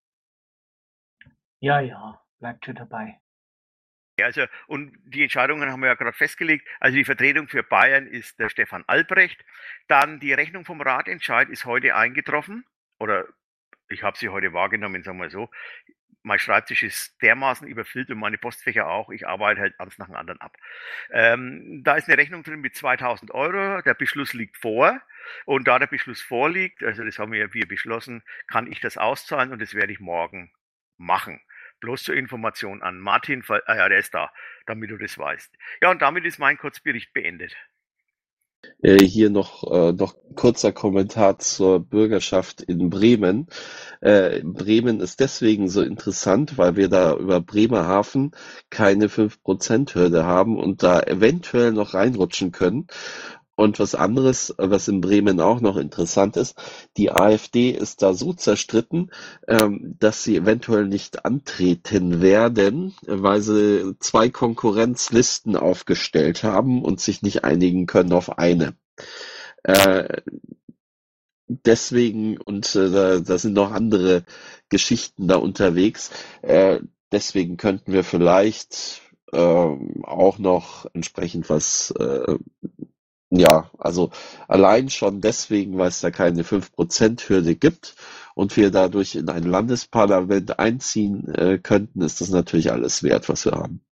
Ja, ja, bleibt schon dabei. Ja, also, und die Entscheidungen haben wir ja gerade festgelegt. Also die Vertretung für Bayern ist der Stefan Albrecht. Dann die Rechnung vom Ratentscheid ist heute eingetroffen. Oder ich habe sie heute wahrgenommen, sagen wir so. Mein Schreibtisch ist dermaßen überfüllt und meine Postfächer auch. Ich arbeite halt eins nach dem anderen ab. Ähm, da ist eine Rechnung drin mit zweitausend Euro. Der Beschluss liegt vor. Und da der Beschluss vorliegt, also das haben wir, wir beschlossen, kann ich das auszahlen und das werde ich morgen machen. Bloß zur Information an Martin, ah ja, der ist da, damit du das weißt. Ja, und damit ist mein Kurzbericht beendet. Äh, hier noch, äh, noch kurzer Kommentar zur Bürgerschaft in Bremen. Äh, Bremen ist deswegen so interessant, weil wir da über Bremerhaven keine fünf Prozent Hürde haben und da eventuell noch reinrutschen können. Und was anderes, was in Bremen auch noch interessant ist, die AfD ist da so zerstritten, ähm, dass sie eventuell nicht antreten werden, weil sie zwei Konkurrenzlisten aufgestellt haben und sich nicht einigen können auf eine. Äh, deswegen, und äh, da, da sind noch andere Geschichten da unterwegs, äh, deswegen könnten wir vielleicht äh, auch noch entsprechend was äh, ja, also allein schon deswegen, weil es da keine fünf Prozent Hürde gibt und wir dadurch in ein Landesparlament einziehen äh, könnten, ist das natürlich alles wert, was wir haben.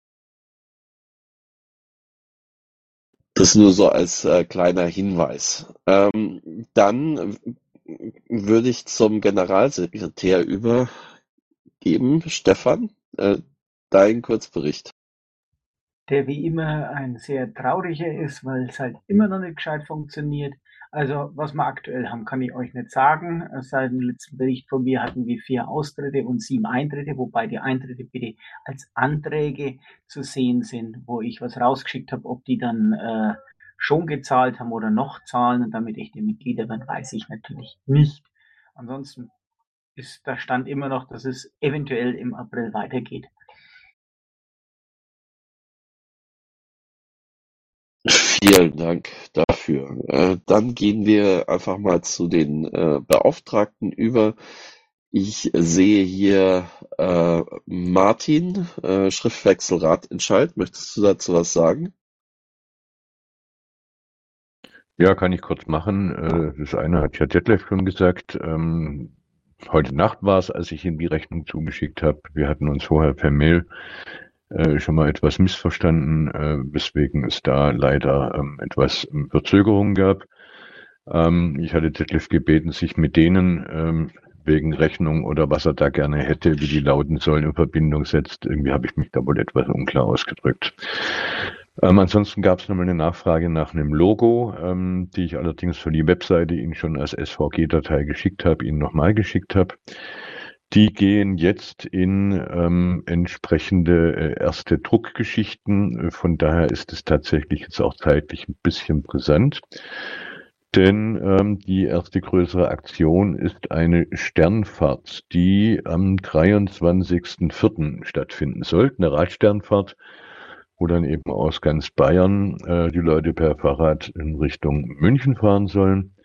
Das nur so als äh, kleiner Hinweis. Ähm, dann würde ich zum Generalsekretär übergeben. Stefan, äh, dein Kurzbericht. Der wie immer ein sehr trauriger ist, weil es halt immer noch nicht gescheit funktioniert. Also was wir aktuell haben, kann ich euch nicht sagen. Seit dem letzten Bericht von mir hatten wir vier Austritte und sieben Eintritte, wobei die Eintritte bitte als Anträge zu sehen sind, wo ich was rausgeschickt habe, ob die dann äh, schon gezahlt haben oder noch zahlen. Und damit ich die Mitglieder bin, weiß ich natürlich nicht. Ansonsten ist der Stand immer noch, dass es eventuell im April weitergeht. Vielen Dank dafür. Äh, dann gehen wir einfach mal zu den äh, Beauftragten über. Ich sehe hier äh, Martin, äh, Schriftwechselratentscheid. Möchtest du dazu was sagen? Ja, kann ich kurz machen. Äh, Das eine hat ja Detlef schon gesagt. Ähm, Heute Nacht war es, als ich ihm die Rechnung zugeschickt habe. Wir hatten uns vorher per Mail äh, schon mal etwas missverstanden, äh, weswegen es da leider ähm, etwas ähm, Verzögerung gab. Ähm, ich hatte Detlef gebeten, sich mit denen ähm, wegen Rechnung oder was er da gerne hätte, wie die lauten sollen, in Verbindung setzt. Irgendwie habe ich mich da wohl etwas unklar ausgedrückt. Ähm, ansonsten gab es nochmal eine Nachfrage nach einem Logo, ähm, die ich allerdings für die Webseite Ihnen schon als S V G-Datei geschickt habe, Ihnen nochmal geschickt habe. Die gehen jetzt in ähm, entsprechende äh, erste Druckgeschichten. Von daher ist es tatsächlich jetzt auch zeitlich ein bisschen brisant. Denn ähm, die erste größere Aktion ist eine Sternfahrt, die am dreiundzwanzigsten vierten stattfinden soll. Eine Radsternfahrt, wo dann eben aus ganz Bayern äh, die Leute per Fahrrad in Richtung München fahren sollen.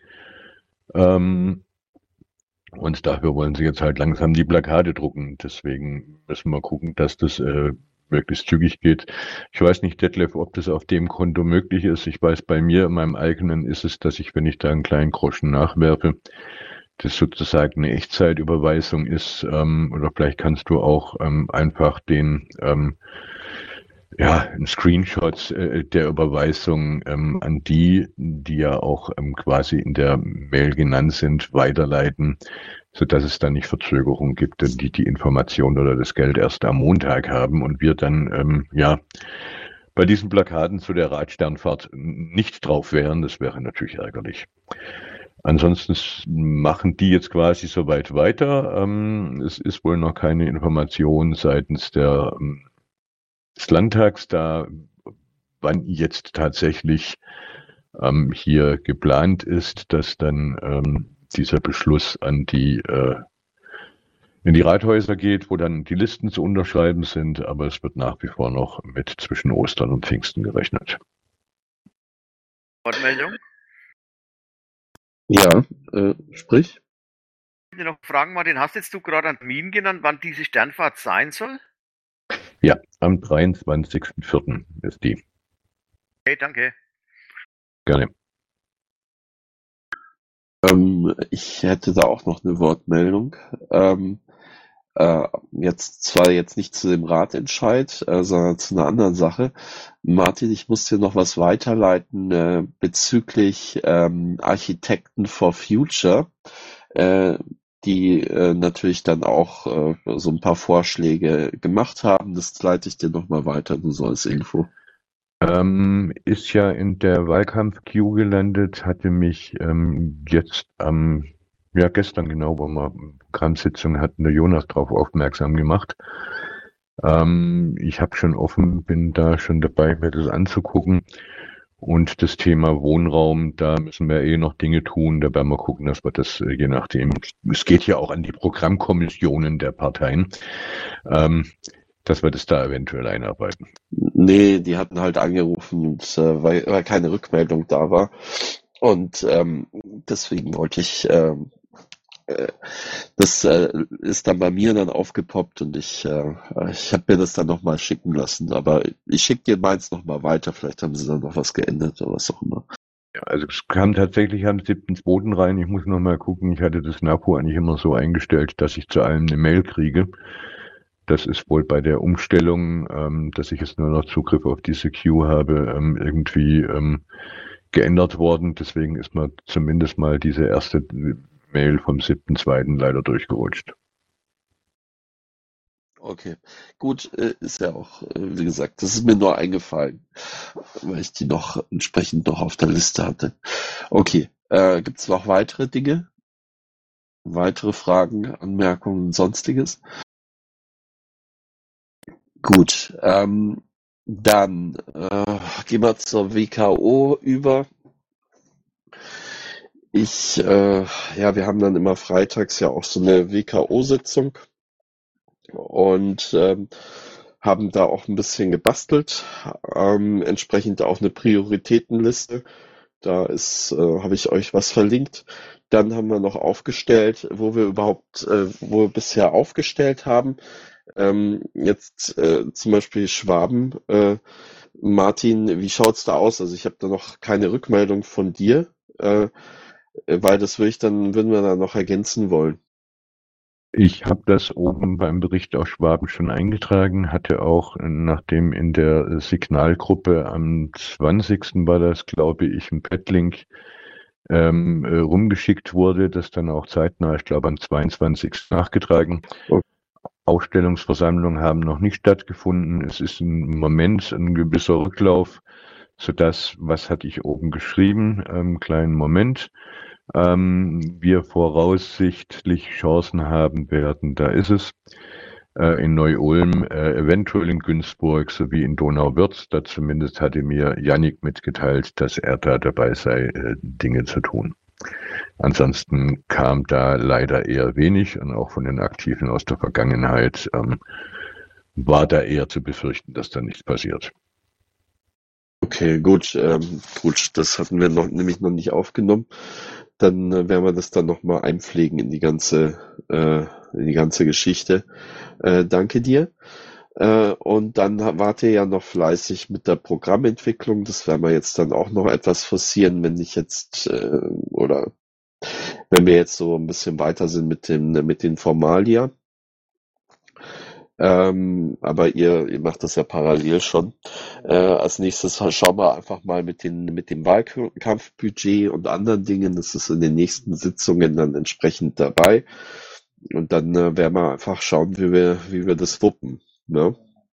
Ähm, und dafür wollen sie jetzt halt langsam die Plakate drucken. Deswegen müssen wir gucken, dass das äh, möglichst zügig geht. Ich weiß nicht, Detlef, ob das auf dem Konto möglich ist. Ich weiß, bei mir, in meinem eigenen, ist es, dass ich, wenn ich da einen kleinen Groschen nachwerfe, das sozusagen eine Echtzeitüberweisung ist. Ähm, oder vielleicht kannst du auch ähm, einfach den ähm, ja, ein Screenshot äh, der Überweisung ähm, an die, die ja auch ähm, quasi in der Mail genannt sind, weiterleiten, so dass es dann nicht Verzögerung gibt, denn die die Information oder das Geld erst am Montag haben und wir dann ähm, ja bei diesen Plakaten zu der Radsternfahrt nicht drauf wären. Das wäre natürlich ärgerlich. Ansonsten machen die jetzt quasi soweit weiter. Ähm, es ist wohl noch keine Information seitens der ähm, des Landtags da, wann jetzt tatsächlich ähm, hier geplant ist, dass dann ähm, dieser Beschluss an die äh, in die Rathäuser geht, wo dann die Listen zu unterschreiben sind, aber es wird nach wie vor noch mit zwischen Ostern und Pfingsten gerechnet. Wortmeldung? Ja, äh, sprich. Ich möchte noch fragen, Martin, hast jetzt du gerade einen Termin genannt, wann diese Sternfahrt sein soll? Ja, am dreiundzwanzigsten vierten ist die. Okay, danke. Gerne. Ähm, ich hätte da auch noch eine Wortmeldung. Ähm, äh, jetzt zwar jetzt nicht zu dem Ratentscheid, äh, sondern zu einer anderen Sache. Martin, ich muss dir noch was weiterleiten äh, bezüglich ähm, Architekten for Future, äh, die äh, natürlich dann auch äh, so ein paar Vorschläge gemacht haben. Das leite ich dir noch mal weiter, nur so als Info. Ähm, ist ja in der Wahlkampf-Queue gelandet, hatte mich ähm, jetzt am, ja gestern genau, wo wir Programmsitzung hatten, der Jonas darauf aufmerksam gemacht. Ähm, ich habe schon offen, bin da schon dabei, mir das anzugucken. Und das Thema Wohnraum, da müssen wir eh noch Dinge tun. Da werden wir gucken, dass wir das äh, je nachdem, es geht ja auch an die Programmkommissionen der Parteien, ähm, dass wir das da eventuell einarbeiten. Nee, die hatten halt angerufen, und, äh, weil, weil keine Rückmeldung da war. Und ähm, deswegen wollte ich, ähm, äh, das äh, ist dann bei mir dann aufgepoppt und ich, äh, ich habe mir das dann nochmal schicken lassen. Aber ich schicke dir meins nochmal weiter, vielleicht haben sie dann noch was geändert oder was auch immer. Ja, also es kam tatsächlich am siebten zweiten rein. Ich muss noch mal gucken. Ich hatte das NAPO eigentlich immer so eingestellt, dass ich zu allem eine Mail kriege. Das ist wohl bei der Umstellung, ähm, dass ich jetzt nur noch Zugriff auf diese Queue habe, ähm, irgendwie ähm, geändert worden. Deswegen ist mir zumindest mal diese erste Mail vom siebten zweiten leider durchgerutscht. Okay, gut, äh, ist ja auch, äh, wie gesagt, das ist mir nur eingefallen, weil ich die noch entsprechend noch auf der Liste hatte. Okay, äh, gibt es noch weitere Dinge? Weitere Fragen, Anmerkungen, sonstiges? Gut, ähm, dann äh, gehen wir zur W K O über. Ich, äh, ja, wir haben dann immer freitags ja auch so eine W K O-Sitzung und ähm, haben da auch ein bisschen gebastelt, ähm, entsprechend auch eine Prioritätenliste. Da ist, äh, habe ich euch was verlinkt. Dann haben wir noch aufgestellt, wo wir überhaupt, äh, wo wir bisher aufgestellt haben. Ähm, jetzt äh, zum Beispiel Schwaben. Äh, Martin, wie schaut's da aus? Also ich habe da noch keine Rückmeldung von dir, äh, weil das würde ich dann, würden wir da noch ergänzen wollen. Ich habe das oben beim Bericht aus Schwaben schon eingetragen, hatte auch, nachdem in der Signalgruppe am zwanzigsten war das, glaube ich, ein Padlink ähm, äh, rumgeschickt wurde, das dann auch zeitnah, ich glaube am zweiundzwanzigsten nachgetragen. Okay. Ausstellungsversammlungen haben noch nicht stattgefunden. Es ist im Moment ein gewisser Rücklauf, sodass, was hatte ich oben geschrieben, ähm, kleinen Moment, ähm, wir voraussichtlich Chancen haben werden, da ist es, äh, in Neu-Ulm, äh, eventuell in Günzburg sowie in Donauwörth. Da zumindest hatte mir Yannick mitgeteilt, dass er da dabei sei, äh, Dinge zu tun. Ansonsten kam da leider eher wenig und auch von den Aktiven aus der Vergangenheit ähm, war da eher zu befürchten, dass da nichts passiert. Okay, gut, ähm, gut, das hatten wir noch, nämlich noch nicht aufgenommen. Dann äh, werden wir das dann nochmal einpflegen in die ganze, äh, in die ganze Geschichte. Äh, danke dir. Äh, und dann ha- wart ihr ja noch fleißig mit der Programmentwicklung. Das werden wir jetzt dann auch noch etwas forcieren, wenn ich jetzt, äh, oder wenn wir jetzt so ein bisschen weiter sind mit dem, mit den Formalia. Ähm, aber ihr, ihr macht das ja parallel schon. Äh, als nächstes schauen wir einfach mal mit den, mit dem Wahlkampfbudget und anderen Dingen. Das ist in den nächsten Sitzungen dann entsprechend dabei. Und dann äh, werden wir einfach schauen, wie wir, wie wir das wuppen. Ne?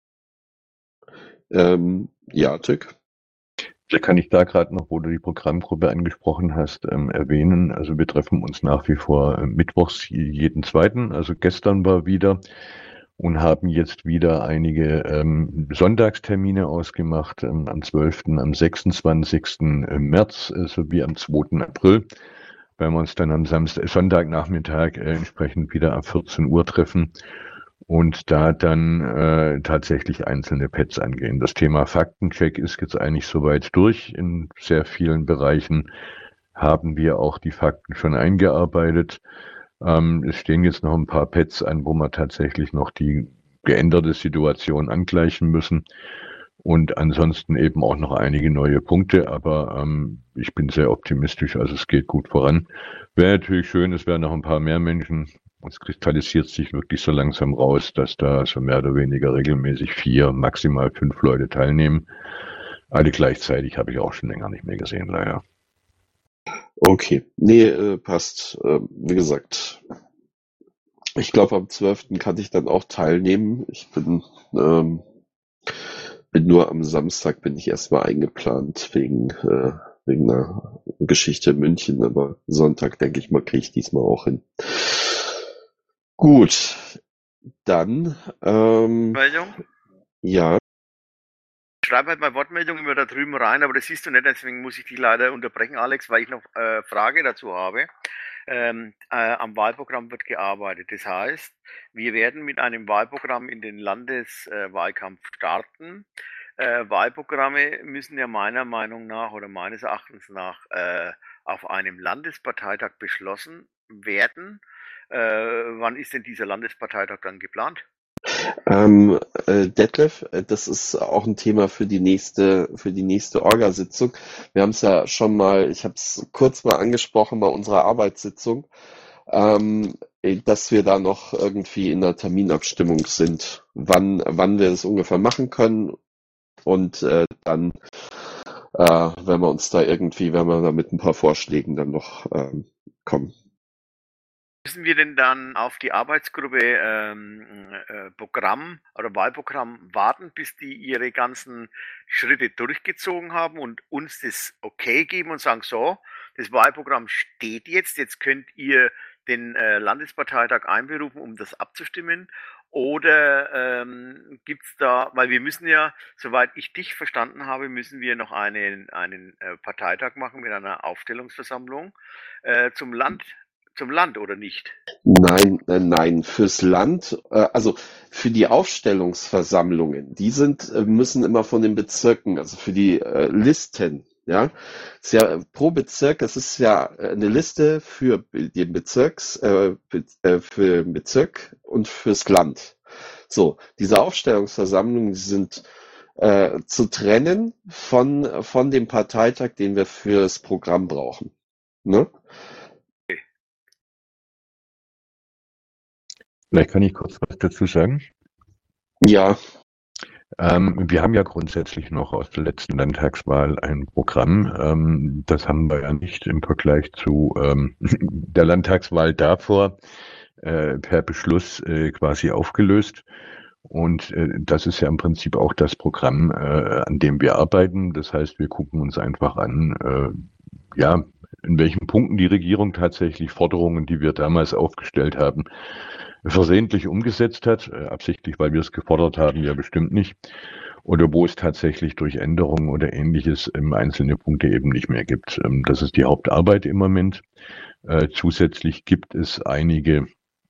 Ähm, ja, Tück. Da kann ich da gerade noch, wo du die Programmgruppe angesprochen hast, ähm, erwähnen. Also wir treffen uns nach wie vor äh, mittwochs jeden zweiten. Also gestern war wieder und haben jetzt wieder einige ähm, Sonntagstermine ausgemacht, ähm, am zwölften, am sechsundzwanzigsten März äh, sowie am zweiten April, weil wir uns dann am Samstag, Sonntagnachmittag äh, entsprechend wieder ab vierzehn Uhr treffen und da dann äh, tatsächlich einzelne Pads angehen. Das Thema Faktencheck ist jetzt eigentlich soweit durch. In sehr vielen Bereichen haben wir auch die Fakten schon eingearbeitet. Ähm, es stehen jetzt noch ein paar Pads an, wo wir tatsächlich noch die geänderte Situation angleichen müssen. Und ansonsten eben auch noch einige neue Punkte, aber ähm, ich bin sehr optimistisch, also es geht gut voran. Wäre natürlich schön, es wären noch ein paar mehr Menschen. Es kristallisiert sich wirklich so langsam raus, dass da so mehr oder weniger regelmäßig vier, maximal fünf Leute teilnehmen. Alle gleichzeitig habe ich auch schon länger nicht mehr gesehen, leider. Okay, nee, äh, passt. Äh, wie gesagt, ich glaube, am zwölften kann ich dann auch teilnehmen. Ich bin, ähm, bin nur am Samstag bin ich erstmal eingeplant wegen, äh, wegen einer Geschichte in München, aber Sonntag, denke ich mal, kriege ich diesmal auch hin. Gut, dann, ähm, Meldung? ja, Ich schreibe halt meine Wortmeldung immer da drüben rein, aber das siehst du nicht, deswegen muss ich dich leider unterbrechen, Alex, weil ich noch äh, Frage dazu habe. Ähm, äh, am Wahlprogramm wird gearbeitet. Das heißt, wir werden mit einem Wahlprogramm in den Landeswahlkampf äh, starten. Äh, Wahlprogramme müssen ja meiner Meinung nach oder meines Erachtens nach äh, auf einem Landesparteitag beschlossen werden. Äh, wann ist denn dieser Landesparteitag dann geplant? ähm, äh, Detlef, äh, das ist auch ein Thema für die nächste, für die nächste Orga-Sitzung. Wir haben es ja schon mal, ich habe es kurz mal angesprochen bei unserer Arbeitssitzung, ähm, äh, dass wir da noch irgendwie in der Terminabstimmung sind, wann, wann wir das ungefähr machen können. Und äh, dann äh, werden wir uns da irgendwie, werden wir da mit ein paar Vorschlägen dann noch ähm, kommen. Müssen wir denn dann auf die Arbeitsgruppe ähm, äh, Programm oder Wahlprogramm warten, bis die ihre ganzen Schritte durchgezogen haben und uns das okay geben und sagen, so, das Wahlprogramm steht jetzt, jetzt könnt ihr den äh, Landesparteitag einberufen, um das abzustimmen? Oder ähm, gibt's da, weil wir müssen ja, soweit ich dich verstanden habe, müssen wir noch einen, einen äh, Parteitag machen mit einer Aufstellungsversammlung äh, zum Land zum Land oder nicht? Nein, äh, nein, fürs Land, äh, also für die Aufstellungsversammlungen, die sind, äh, müssen immer von den Bezirken, also für die äh, Listen, ja, ist ja äh, pro Bezirk, das ist ja äh, eine Liste für be- den Bezirks, äh, be äh, für den Bezirk und fürs Land. So, diese Aufstellungsversammlungen, die sind äh, zu trennen von von dem Parteitag, den wir fürs Programm brauchen. Ne? Vielleicht kann ich kurz was dazu sagen. Ja, Ähm, wir haben ja grundsätzlich noch aus der letzten Landtagswahl ein Programm. Ähm, das haben wir ja nicht im Vergleich zu ähm, der Landtagswahl davor äh, per Beschluss äh, quasi aufgelöst. Und äh, das ist ja im Prinzip auch das Programm, äh, an dem wir arbeiten. Das heißt, wir gucken uns einfach an, äh, ja, in welchen Punkten die Regierung tatsächlich Forderungen, die wir damals aufgestellt haben, versehentlich umgesetzt hat. Äh, absichtlich, weil wir es gefordert haben, ja bestimmt nicht. Oder wo es tatsächlich durch Änderungen oder Ähnliches im einzelne Punkte eben nicht mehr gibt. Ähm, das ist die Hauptarbeit im Moment. Äh, zusätzlich gibt es einige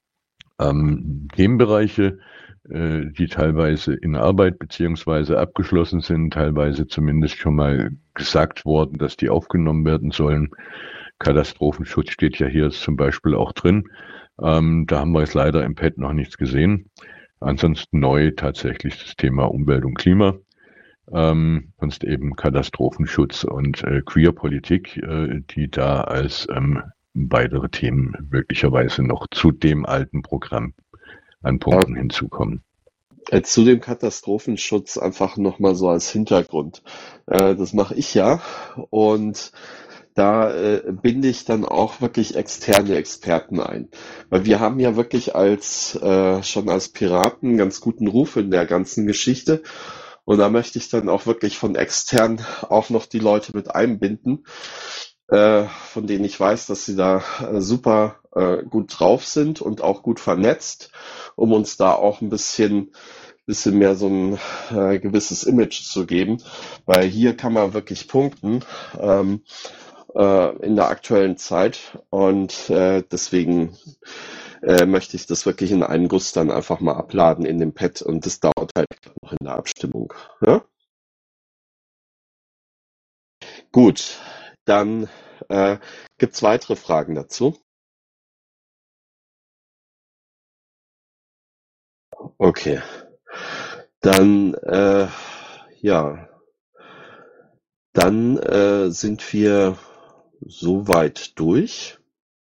ähm, Themenbereiche, äh, die teilweise in Arbeit beziehungsweise abgeschlossen sind, teilweise zumindest schon mal gesagt worden, dass die aufgenommen werden sollen. Katastrophenschutz steht ja hier zum Beispiel auch drin. Ähm, da haben wir jetzt leider im Pad noch nichts gesehen. Ansonsten neu tatsächlich das Thema Umwelt und Klima. Ähm, sonst eben Katastrophenschutz und äh, Queerpolitik, äh, die da als ähm, weitere Themen möglicherweise noch zu dem alten Programm an Punkten hinzukommen. Äh, Zu dem Katastrophenschutz einfach nochmal so als Hintergrund. Äh, das mache ich ja und da äh, binde ich dann auch wirklich externe Experten ein. Weil wir haben ja wirklich als äh, schon als Piraten einen ganz guten Ruf in der ganzen Geschichte. Und da möchte ich dann auch wirklich von extern auch noch die Leute mit einbinden, äh, von denen ich weiß, dass sie da äh, super äh, gut drauf sind und auch gut vernetzt, um uns da auch ein bisschen bisschen mehr so ein äh, gewisses Image zu geben, weil hier kann man wirklich punkten ähm, äh, in der aktuellen Zeit und äh, deswegen äh, möchte ich das wirklich in einen Guss dann einfach mal abladen in dem Pad und das dauert halt noch in der Abstimmung. Ja? Gut, dann äh, gibt's weitere Fragen dazu. Okay, dann äh, ja, dann äh, sind wir soweit durch.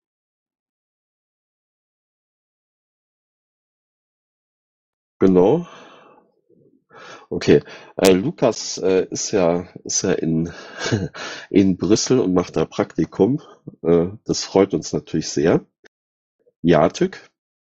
Genau. Okay. Äh, Lukas äh, ist ja ist ja in in Brüssel und macht da Praktikum. Äh, das freut uns natürlich sehr. Jatük,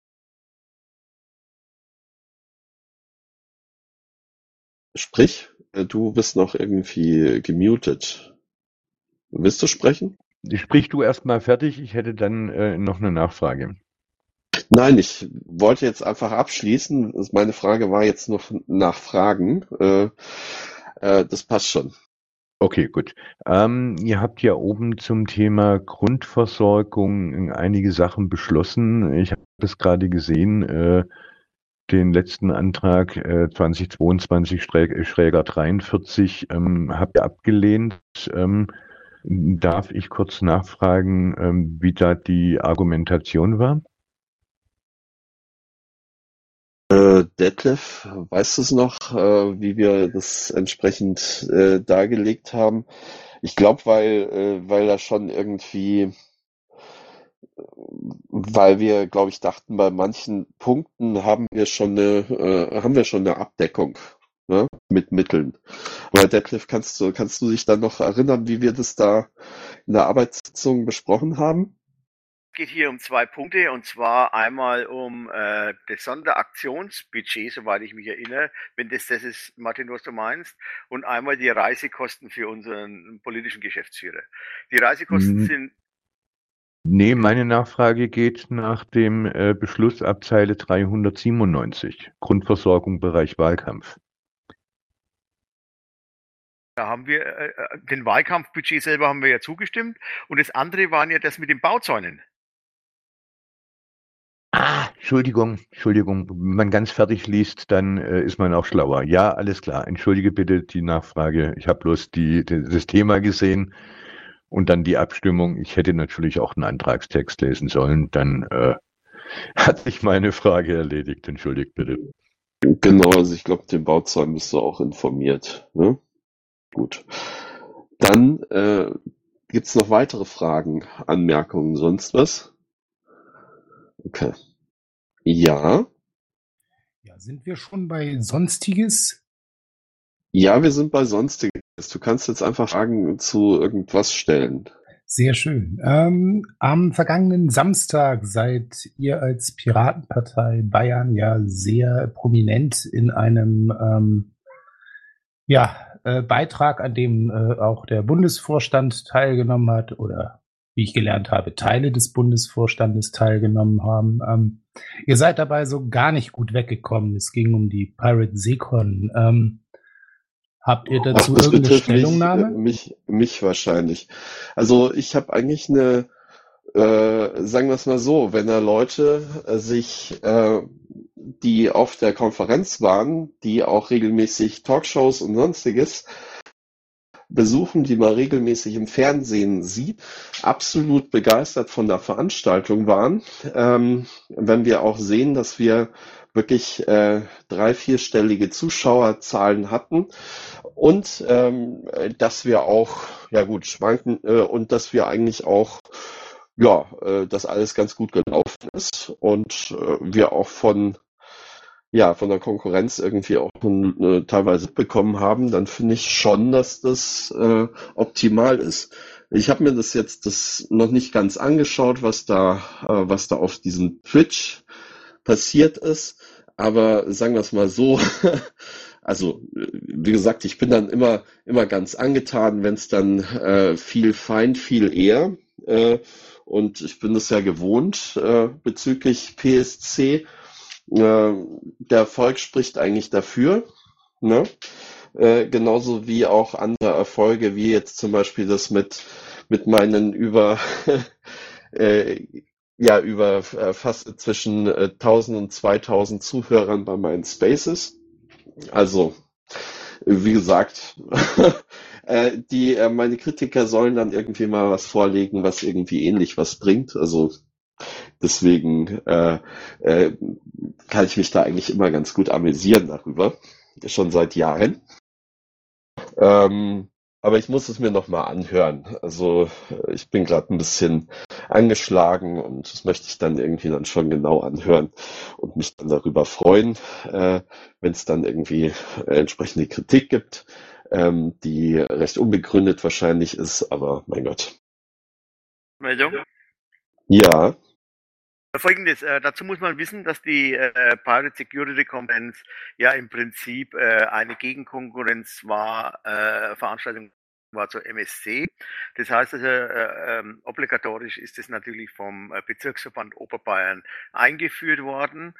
sprich, äh, du bist noch irgendwie gemutet. Willst du sprechen? Sprich du erst mal fertig, ich hätte dann äh, noch eine Nachfrage. Nein, ich wollte jetzt einfach abschließen. Meine Frage war jetzt noch nach Fragen. Äh, äh, das passt schon. Okay, gut. Ähm, ihr habt ja oben zum Thema Grundversorgung einige Sachen beschlossen. Ich habe das gerade gesehen, äh, den letzten Antrag äh, zweitausendzweiundzwanzig Schräg, Schräger dreiundvierzig ähm, habt ihr abgelehnt. Ähm, darf ich kurz nachfragen, ähm, wie da die Argumentation war? Äh, Detlef, weißt du es noch, äh, wie wir das entsprechend äh, dargelegt haben? Ich glaube, weil, äh, weil da schon irgendwie, weil wir, glaube ich, dachten, bei manchen Punkten haben wir schon eine, äh, haben wir schon eine Abdeckung, ne, mit Mitteln. Aber Detlef, kannst du, kannst du dich dann noch erinnern, wie wir das da in der Arbeitssitzung besprochen haben? Es geht hier um zwei Punkte, und zwar einmal um äh, das Sonderaktionsbudget, soweit ich mich erinnere, wenn das das ist, Martin, was du meinst, und einmal die Reisekosten für unseren politischen Geschäftsführer. Die Reisekosten Hm, sind, Nee, meine Nachfrage geht nach dem äh, Beschluss ab Zeile dreihundertsiebenundneunzig, Grundversorgung Bereich Wahlkampf. da haben wir, äh, äh, den Wahlkampfbudget selber haben wir ja zugestimmt, und das andere waren ja das mit den Bauzäunen. Ah, Entschuldigung, Entschuldigung. Wenn man ganz fertig liest, dann äh, ist man auch schlauer. Ja, alles klar. Entschuldige bitte die Nachfrage. Ich habe bloß die, die, das Thema gesehen und dann die Abstimmung. Ich hätte natürlich auch einen Antragstext lesen sollen. Dann äh, hat sich meine Frage erledigt. Entschuldigt bitte. Genau, also ich glaube, den Bauzaun bist du auch informiert. Ne? Gut. Dann äh, gibt's noch weitere Fragen, Anmerkungen, sonst was? Okay. Ja. Ja, sind wir schon bei Sonstiges? Ja, wir sind bei Sonstiges. Du kannst jetzt einfach Fragen zu irgendwas stellen. Sehr schön. Ähm, am vergangenen Samstag seid ihr als Piratenpartei Bayern ja sehr prominent in einem ähm, ja, äh, Beitrag, an dem äh, auch der Bundesvorstand teilgenommen hat oder wie ich gelernt habe, Teile des Bundesvorstandes teilgenommen haben. Ähm, ihr seid dabei so gar nicht gut weggekommen. Es ging um die Pirate Seacon. Ähm, habt ihr dazu Ach, das irgendeine betrifft mich, Stellungnahme? äh, mich, mich wahrscheinlich. Also ich habe eigentlich eine, äh, sagen wir es mal so, wenn da Leute äh, sich, äh, die auf der Konferenz waren, die auch regelmäßig Talkshows und sonstiges besuchen, die man regelmäßig im Fernsehen sieht, absolut begeistert von der Veranstaltung waren. Ähm, wenn wir auch sehen, dass wir wirklich äh, drei-, vierstellige Zuschauerzahlen hatten und ähm, dass wir auch, ja gut, schwanken äh, und dass wir eigentlich auch, ja, äh, dass alles ganz gut gelaufen ist und äh, wir auch von ja, von der Konkurrenz irgendwie auch äh, teilweise bekommen haben, dann finde ich schon, dass das äh, optimal ist. Ich habe mir das jetzt das noch nicht ganz angeschaut, was da, äh, was da auf diesem Twitch passiert ist, aber sagen wir es mal so, also äh, wie gesagt, ich bin dann immer immer ganz angetan, wenn es dann äh, viel Feind, viel eher äh, und ich bin es ja gewohnt äh, bezüglich P S C. Äh, der Erfolg spricht eigentlich dafür, ne? Äh, genauso wie auch andere Erfolge, wie jetzt zum Beispiel das mit mit meinen über äh, ja über äh, fast zwischen äh, tausend und zweitausend Zuhörern bei meinen Spaces. Also wie gesagt, äh, die äh, meine Kritiker sollen dann irgendwie mal was vorlegen, was irgendwie ähnlich was bringt. Also deswegen äh, äh, kann ich mich da eigentlich immer ganz gut amüsieren darüber, schon seit Jahren. Ähm, aber ich muss es mir noch mal anhören. Also äh, ich bin gerade ein bisschen angeschlagen und das möchte ich dann irgendwie dann schon genau anhören und mich dann darüber freuen, äh, wenn es dann irgendwie äh, entsprechende Kritik gibt, ähm, die recht unbegründet wahrscheinlich ist, aber mein Gott. Meldung? Ja. Folgendes, äh, dazu muss man wissen, dass die äh, Pirate Security Conference ja im Prinzip äh, eine Gegenkonkurrenz war, äh, Veranstaltung war zur M S C. Das heißt also, äh, ähm, obligatorisch ist es natürlich vom äh, Bezirksverband Oberbayern eingeführt worden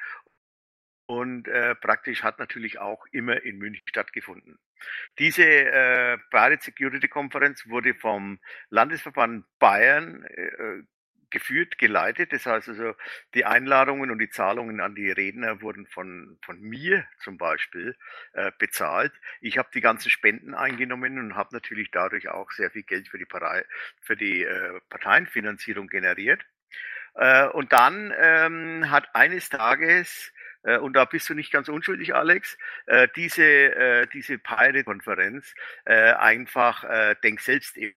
und äh, praktisch hat natürlich auch immer in München stattgefunden. Diese äh, Pirate Security Konferenz wurde vom Landesverband Bayern äh, geführt, geleitet. Das heißt also, die Einladungen und die Zahlungen an die Redner wurden von, von mir zum Beispiel äh, bezahlt. Ich habe die ganzen Spenden eingenommen und habe natürlich dadurch auch sehr viel Geld für die, Partei, für die äh, Parteienfinanzierung generiert. Äh, und dann ähm, hat eines Tages, äh, und da bist du nicht ganz unschuldig, Alex, äh, diese, äh, diese Pirate-Konferenz äh, einfach äh, Denk selbst e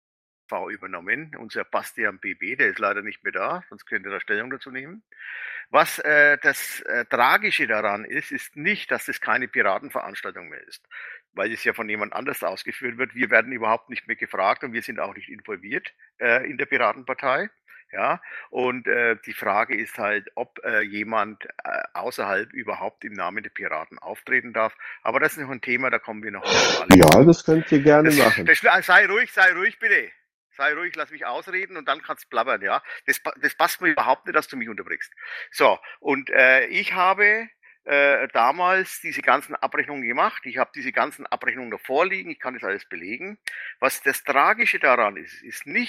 V übernommen. Unser Bastian B B, der ist leider nicht mehr da, sonst könnte er Stellung dazu nehmen. Was äh, das äh, Tragische daran ist, ist nicht, dass es keine Piratenveranstaltung mehr ist, weil es ja von jemand anders ausgeführt wird. Wir werden überhaupt nicht mehr gefragt und wir sind auch nicht involviert äh, in der Piratenpartei. Ja, und äh, die Frage ist halt, ob äh, jemand äh, außerhalb überhaupt im Namen der Piraten auftreten darf. Aber das ist noch ein Thema, da kommen wir noch mal. Ja, das könnt ihr gerne das, machen. Das, sei ruhig, sei ruhig bitte. Sei ruhig, lass mich ausreden und dann kannst du blabbern, ja. Das, das passt mir überhaupt nicht, dass du mich unterbrichst. So, und äh, ich habe äh, damals diese ganzen Abrechnungen gemacht. Ich habe diese ganzen Abrechnungen da vorliegen. Ich kann das alles belegen. Was das Tragische daran ist, ist nicht,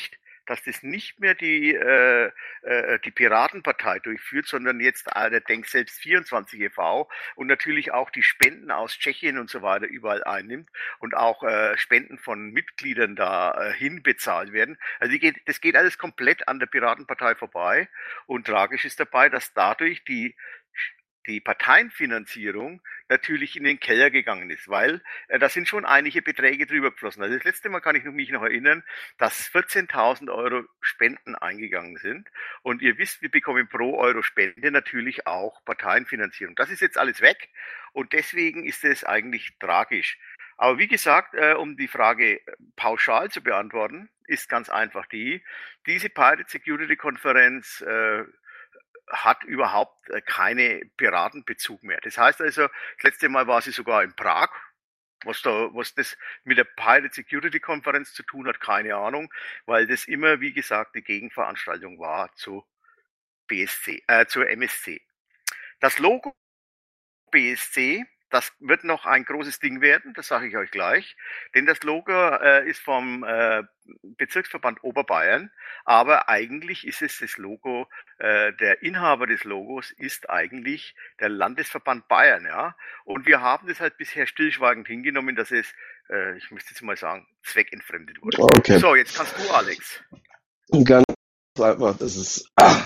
dass das nicht mehr die, äh, äh, die Piratenpartei durchführt, sondern jetzt äh, der Denk selbst vierundzwanzig e V und natürlich auch die Spenden aus Tschechien und so weiter überall einnimmt und auch äh, Spenden von Mitgliedern da äh, hin bezahlt werden. Also die geht, das geht alles komplett an der Piratenpartei vorbei und tragisch ist dabei, dass dadurch die die Parteienfinanzierung natürlich in den Keller gegangen ist, weil äh, da sind schon einige Beträge drüber geflossen. Also das letzte Mal kann ich mich noch erinnern, dass vierzehntausend Euro Spenden eingegangen sind. Und ihr wisst, wir bekommen pro Euro Spende natürlich auch Parteienfinanzierung. Das ist jetzt alles weg und deswegen ist es eigentlich tragisch. Aber wie gesagt, äh, um die Frage pauschal zu beantworten, ist ganz einfach die, diese Pirate Security Konferenz äh, hat überhaupt keine Piratenbezug mehr. Das heißt also, das letzte Mal war sie sogar in Prag. Was da, was das mit der Pirate Security Konferenz zu tun hat, keine Ahnung, weil das immer, wie gesagt, die Gegenveranstaltung war zu B S C, äh, zur M S C. Das Logo B S C, das wird noch ein großes Ding werden, das sage ich euch gleich, denn das Logo äh, ist vom äh, Bezirksverband Oberbayern, aber eigentlich ist es das Logo, äh, der Inhaber des Logos ist eigentlich der Landesverband Bayern, ja, und wir haben das halt bisher stillschweigend hingenommen, dass es, äh, ich müsste jetzt mal sagen, zweckentfremdet wurde. Okay. So, jetzt kannst du, Alex. Ganz einfach, das ist, ah,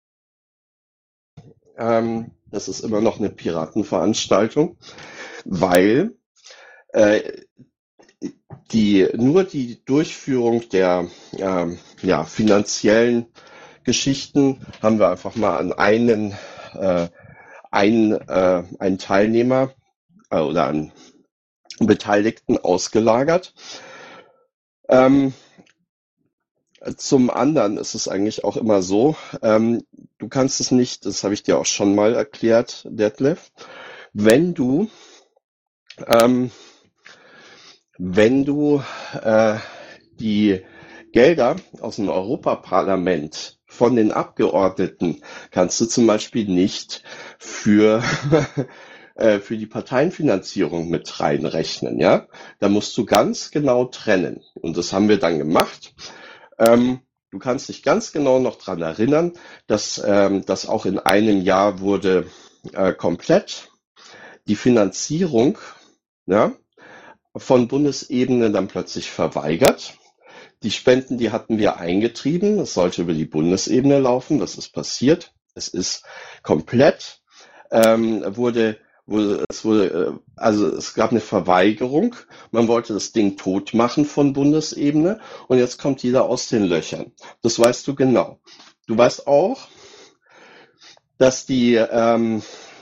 ähm, das ist immer noch eine Piratenveranstaltung, weil äh, die nur die Durchführung der ähm, ja, finanziellen Geschichten haben wir einfach mal an einen, äh, einen, äh, einen Teilnehmer äh, oder einen Beteiligten ausgelagert. Ähm, Zum anderen ist es eigentlich auch immer so, ähm, du kannst es nicht, das habe ich dir auch schon mal erklärt, Detlef, wenn du, ähm, wenn du äh, die Gelder aus dem Europaparlament von den Abgeordneten kannst du zum Beispiel nicht für äh, für die Parteienfinanzierung mit reinrechnen, ja? Da musst du ganz genau trennen. Und das haben wir dann gemacht. Ähm, du kannst dich ganz genau noch dran erinnern, dass ähm, das auch in einem Jahr wurde äh, komplett die Finanzierung, ja, von Bundesebene dann plötzlich verweigert. Die Spenden, die hatten wir eingetrieben. Es sollte über die Bundesebene laufen. Das ist passiert. Es ist komplett, ähm, wurde, wurde, es wurde, also es gab eine Verweigerung. Man wollte das Ding tot machen von Bundesebene. Und jetzt kommt jeder aus den Löchern. Das weißt du genau. Du weißt auch, dass die, ähm,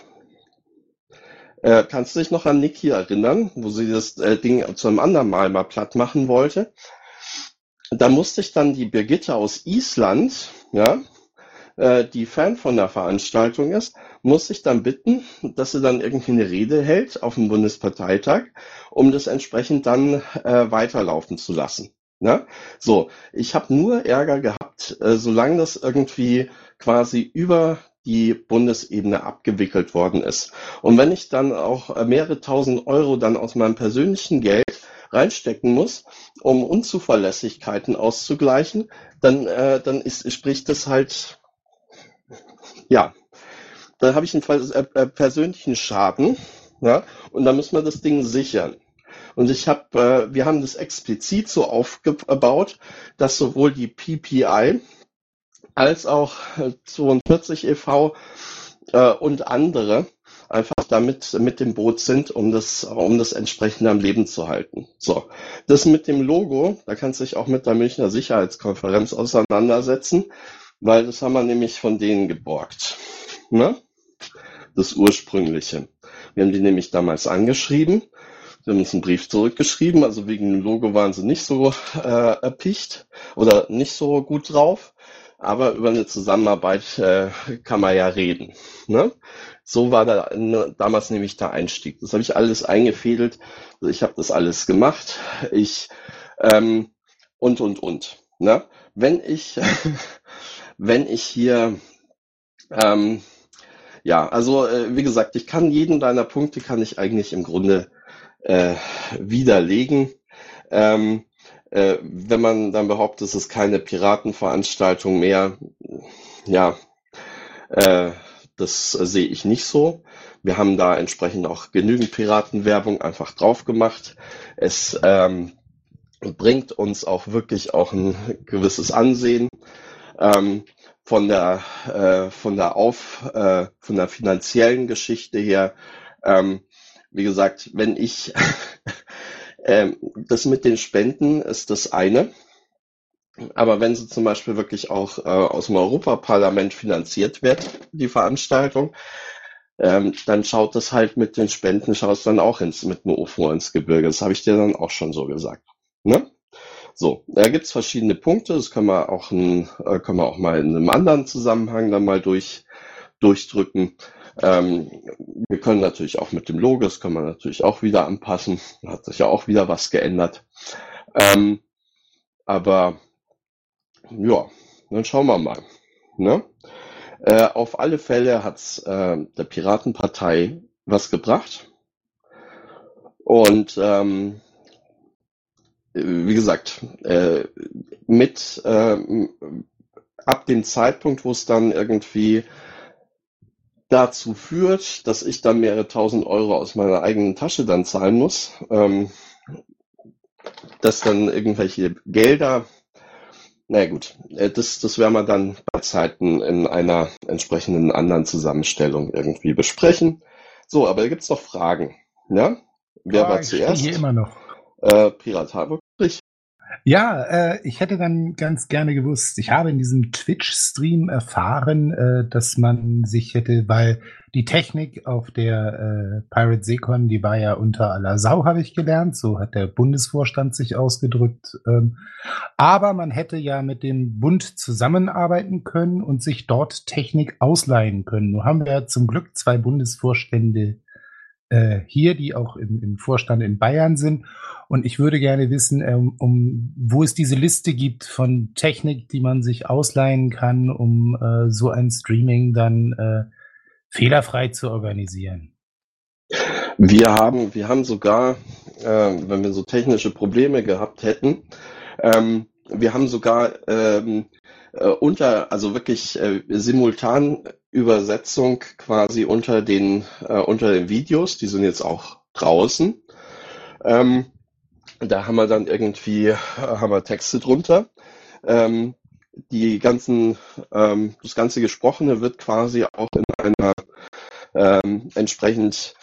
äh, kannst du dich noch an Niki erinnern, wo sie das äh, Ding zu einem anderen Mal mal platt machen wollte? Da musste ich dann die Birgitte aus Island, ja, äh, die Fan von der Veranstaltung ist, musste ich dann bitten, dass sie dann irgendwie eine Rede hält auf dem Bundesparteitag, um das entsprechend dann äh, weiterlaufen zu lassen. Ne? So, ich habe nur Ärger gehabt, äh, solange das irgendwie quasi über die Bundesebene abgewickelt worden ist. Und wenn ich dann auch äh, mehrere tausend Euro dann aus meinem persönlichen Geld reinstecken muss, um Unzuverlässigkeiten auszugleichen, dann, äh, dann ist, spricht das halt, ja, dann habe ich einen äh, persönlichen Schaden, ja, und dann müssen wir das Ding sichern. Und ich habe, äh, wir haben das explizit so aufgebaut, dass sowohl die P P I als auch äh, zweiundvierzig e V äh, und andere einfach damit mit dem Boot sind, um das, um das entsprechend am Leben zu halten. So, das mit dem Logo, da kannst du dich auch mit der Münchner Sicherheitskonferenz auseinandersetzen, weil das haben wir nämlich von denen geborgt, ne? Das ursprüngliche. Wir haben die nämlich damals angeschrieben, sie haben uns einen Brief zurückgeschrieben, also wegen dem Logo waren sie nicht so äh, erpicht oder nicht so gut drauf. Aber über eine Zusammenarbeit äh, kann man ja reden. Ne? So war da ne, damals nämlich der Einstieg. Das habe ich alles eingefädelt. Also ich habe das alles gemacht. Ich ähm, und und und. Ne? Wenn ich wenn ich hier ähm, ja, also äh, wie gesagt, ich kann jeden deiner Punkte kann ich eigentlich im Grunde äh, widerlegen. Ähm, äh, wenn man dann behauptet, es ist keine Piratenveranstaltung mehr, ja, äh, das äh, sehe ich nicht so. Wir haben da entsprechend auch genügend Piratenwerbung einfach drauf gemacht. Es ähm, bringt uns auch wirklich auch ein gewisses Ansehen. Ähm, von der äh, von der auf äh, von der finanziellen Geschichte her, ähm, wie gesagt, wenn ich ähm, das mit den Spenden ist das eine, aber wenn sie zum Beispiel wirklich auch äh, aus dem Europaparlament finanziert wird, die Veranstaltung, ähm, dann schaut das halt mit den Spenden, schaut dann auch ins mit dem U F O ins Gebirge. Das habe ich dir dann auch schon so gesagt. Ne? So, da gibt's verschiedene Punkte. Das können wir auch, ein, äh, können wir auch mal in einem anderen Zusammenhang dann mal durch, durchdrücken. Ähm, wir können natürlich auch mit dem Logo, das können wir natürlich auch wieder anpassen. Da hat sich ja auch wieder was geändert. Ähm, aber ja, dann schauen wir mal. Ne? Äh, auf alle Fälle hat's äh, der Piratenpartei was gebracht. Und ähm, wie gesagt, äh, mit äh, ab dem Zeitpunkt, wo es dann irgendwie dazu führt, dass ich dann mehrere tausend Euro aus meiner eigenen Tasche dann zahlen muss, ähm, dass dann irgendwelche Gelder, na gut, äh, das, das werden wir dann bei Zeiten in einer entsprechenden anderen Zusammenstellung irgendwie besprechen. So, aber da gibt's noch Fragen. Ja? Wer Ja, war ich stehe zuerst? hier immer noch. Äh, Pirat Harburg. Ja, äh, ich hätte dann ganz gerne gewusst, ich habe in diesem Twitch-Stream erfahren, äh, dass man sich hätte, weil die Technik auf der äh, Pirate Seacon, die war ja unter aller Sau, habe ich gelernt, so hat der Bundesvorstand sich ausgedrückt. Ähm, aber man hätte ja mit dem Bund zusammenarbeiten können und sich dort Technik ausleihen können. Nun haben wir ja zum Glück zwei Bundesvorstände äh, hier, die auch im, im Vorstand in Bayern sind. Und ich würde gerne wissen, ähm, um, wo es diese Liste gibt von Technik, die man sich ausleihen kann, um äh, so ein Streaming dann äh, fehlerfrei zu organisieren. Wir haben, wir haben sogar, äh, wenn wir so technische Probleme gehabt hätten, ähm, wir haben sogar ähm, äh, unter, also wirklich äh, Simultanübersetzung quasi unter den äh, unter den Videos, die sind jetzt auch draußen. Ähm, da haben wir dann irgendwie äh, haben wir Texte drunter. Ähm, die ganzen, ähm, das ganze Gesprochene wird quasi auch in einer ähm, entsprechend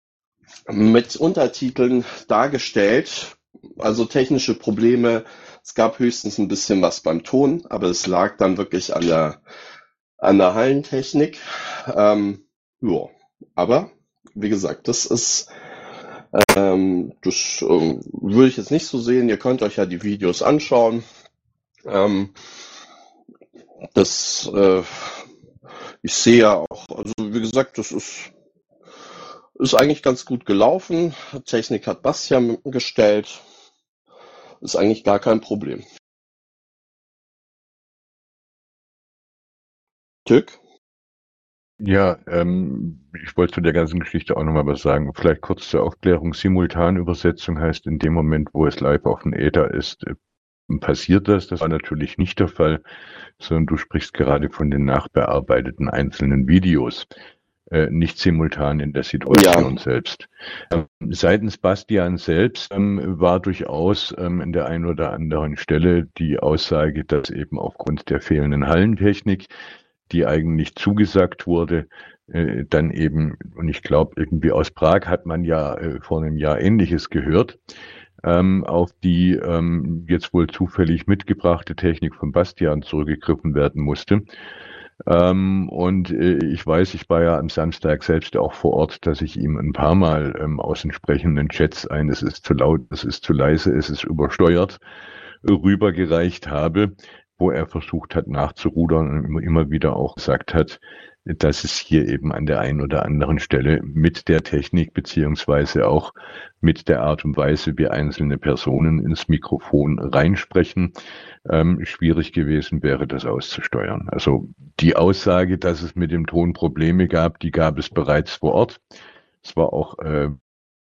mit Untertiteln dargestellt. Also technische Probleme. Es gab höchstens ein bisschen was beim Ton, aber es lag dann wirklich an der an der Hallentechnik. Ähm, ja, aber wie gesagt, das ist ähm, das ähm, würde ich jetzt nicht so sehen. Ihr könnt euch ja die Videos anschauen. Ähm, das äh, ich sehe ja auch, also wie gesagt, das ist ist eigentlich ganz gut gelaufen. Technik hat Bastian gestellt. Ist eigentlich gar kein Problem. Tück? Ja, ähm, ich wollte zu der ganzen Geschichte auch nochmal was sagen. Vielleicht kurz zur Aufklärung. Simultanübersetzung heißt, in dem Moment, wo es live auf dem Äther ist, äh, passiert das. Das war natürlich nicht der Fall, sondern du sprichst gerade von den nachbearbeiteten einzelnen Videos, äh, nicht simultan in der Situation Ja. selbst. Ähm, seitens Bastian selbst ähm, war durchaus ähm, in der einen oder anderen Stelle die Aussage, dass eben aufgrund der fehlenden Hallentechnik, die eigentlich zugesagt wurde, äh, dann eben, und ich glaube, irgendwie aus Prag hat man ja äh, vor einem Jahr Ähnliches gehört, ähm, auf die ähm, jetzt wohl zufällig mitgebrachte Technik von Bastian zurückgegriffen werden musste. Ähm, und äh, ich weiß, ich war ja am Samstag selbst auch vor Ort, dass ich ihm ein paar Mal ähm, aus entsprechenden Chats ein, es ist zu laut, es ist zu leise, es ist übersteuert, rübergereicht habe, wo er versucht hat nachzurudern und immer, immer wieder auch gesagt hat, dass es hier eben an der einen oder anderen Stelle mit der Technik beziehungsweise auch mit der Art und Weise, wie einzelne Personen ins Mikrofon reinsprechen, ähm, schwierig gewesen wäre, das auszusteuern. Also die Aussage, dass es mit dem Ton Probleme gab, die gab es bereits vor Ort. Es war auch äh,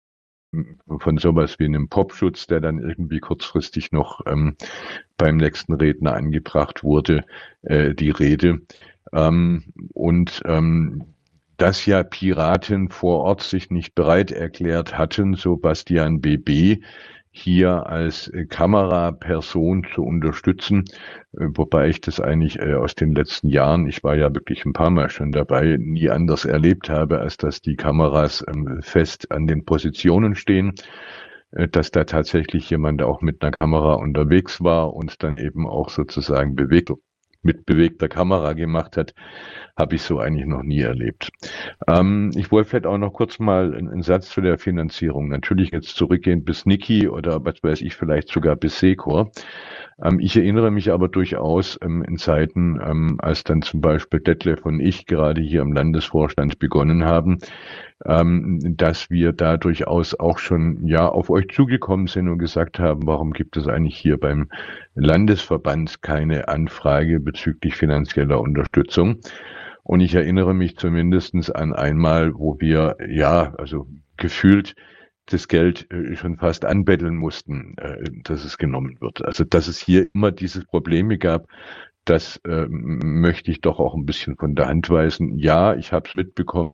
von sowas wie einem Popschutz, der dann irgendwie kurzfristig noch ähm, beim nächsten Redner angebracht wurde, äh, die Rede. Ähm, und ähm, dass ja Piraten vor Ort sich nicht bereit erklärt hatten, so Bastian B B hier als äh, Kameraperson zu unterstützen, äh, wobei ich das eigentlich äh, aus den letzten Jahren, ich war ja wirklich ein paar Mal schon dabei, nie anders erlebt habe, als dass die Kameras ähm, fest an den Positionen stehen, äh, dass da tatsächlich jemand auch mit einer Kamera unterwegs war und dann eben auch sozusagen bewegt, mit bewegter Kamera gemacht hat, habe ich so eigentlich noch nie erlebt. Ähm, ich wollte vielleicht auch noch kurz mal einen, einen Satz zu der Finanzierung. Natürlich jetzt zurückgehend bis Niki oder was weiß ich, vielleicht sogar bis Secor. Ähm, ich erinnere mich aber durchaus ähm, in Zeiten, ähm, als dann zum Beispiel Detlef und ich gerade hier im Landesvorstand begonnen haben, ähm, dass wir da durchaus auch schon ja auf euch zugekommen sind und gesagt haben, warum gibt es eigentlich hier beim Landesverband keine Anfrage bezüglich finanzieller Unterstützung? Und ich erinnere mich zumindestens an einmal, wo wir ja, also gefühlt das Geld äh, schon fast anbetteln mussten, äh, dass es genommen wird. Also dass es hier immer diese Probleme gab, das äh, möchte ich doch auch ein bisschen von der Hand weisen. Ja, ich habe es mitbekommen,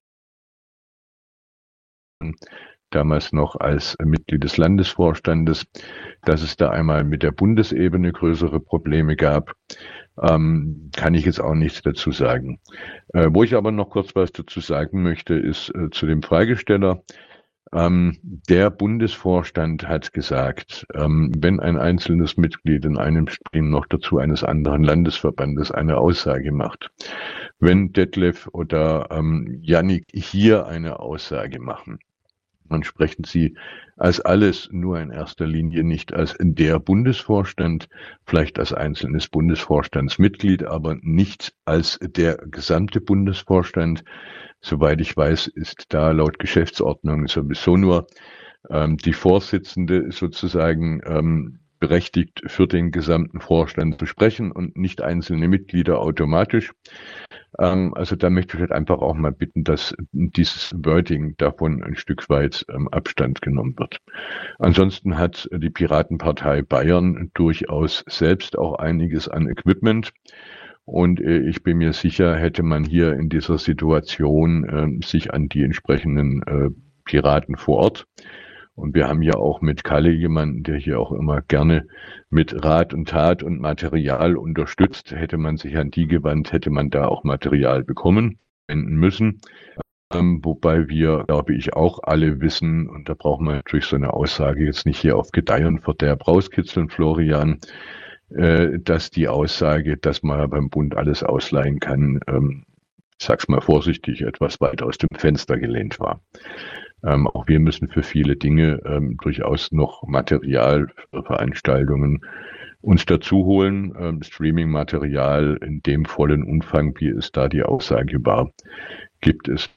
damals noch als Mitglied des Landesvorstandes, dass es da einmal mit der Bundesebene größere Probleme gab. Ähm, kann ich jetzt auch nichts dazu sagen. Äh, wo ich aber noch kurz was dazu sagen möchte, ist äh, zu dem Fragesteller. Ähm, der Bundesvorstand hat gesagt, ähm, wenn ein einzelnes Mitglied in einem Stream noch dazu eines anderen Landesverbandes eine Aussage macht, wenn Detlef oder ähm, Yannick hier eine Aussage machen, dann sprechen Sie als alles nur in erster Linie nicht als der Bundesvorstand, vielleicht als einzelnes Bundesvorstandsmitglied, aber nicht als der gesamte Bundesvorstand. Soweit ich weiß, ist da laut Geschäftsordnung sowieso nur ähm, die Vorsitzende sozusagen ähm, berechtigt, für den gesamten Vorstand zu sprechen und nicht einzelne Mitglieder automatisch. Ähm, also da möchte ich halt einfach auch mal bitten, dass dieses Wording davon ein Stück weit ähm, Abstand genommen wird. Ansonsten hat die Piratenpartei Bayern durchaus selbst auch einiges an Equipment. Und äh, ich bin mir sicher, hätte man hier in dieser Situation äh, sich an die entsprechenden äh, Piraten vor Ort, und wir haben ja auch mit Kalle jemanden, der hier auch immer gerne mit Rat und Tat und Material unterstützt, hätte man sich an die gewandt, hätte man da auch Material bekommen, wenden müssen. Ähm, wobei wir, glaube ich, auch alle wissen, und da braucht man natürlich so eine Aussage jetzt nicht hier auf Gedeih und Verderb rauskitzeln, Florian, äh, dass die Aussage, dass man beim Bund alles ausleihen kann, ähm, ich sag's mal vorsichtig, etwas weit aus dem Fenster gelehnt war. Ähm, auch wir müssen für viele Dinge ähm, durchaus noch Material für Veranstaltungen uns dazu holen. Ähm, Streaming-Material in dem vollen Umfang, wie es da die Aussage war, gibt es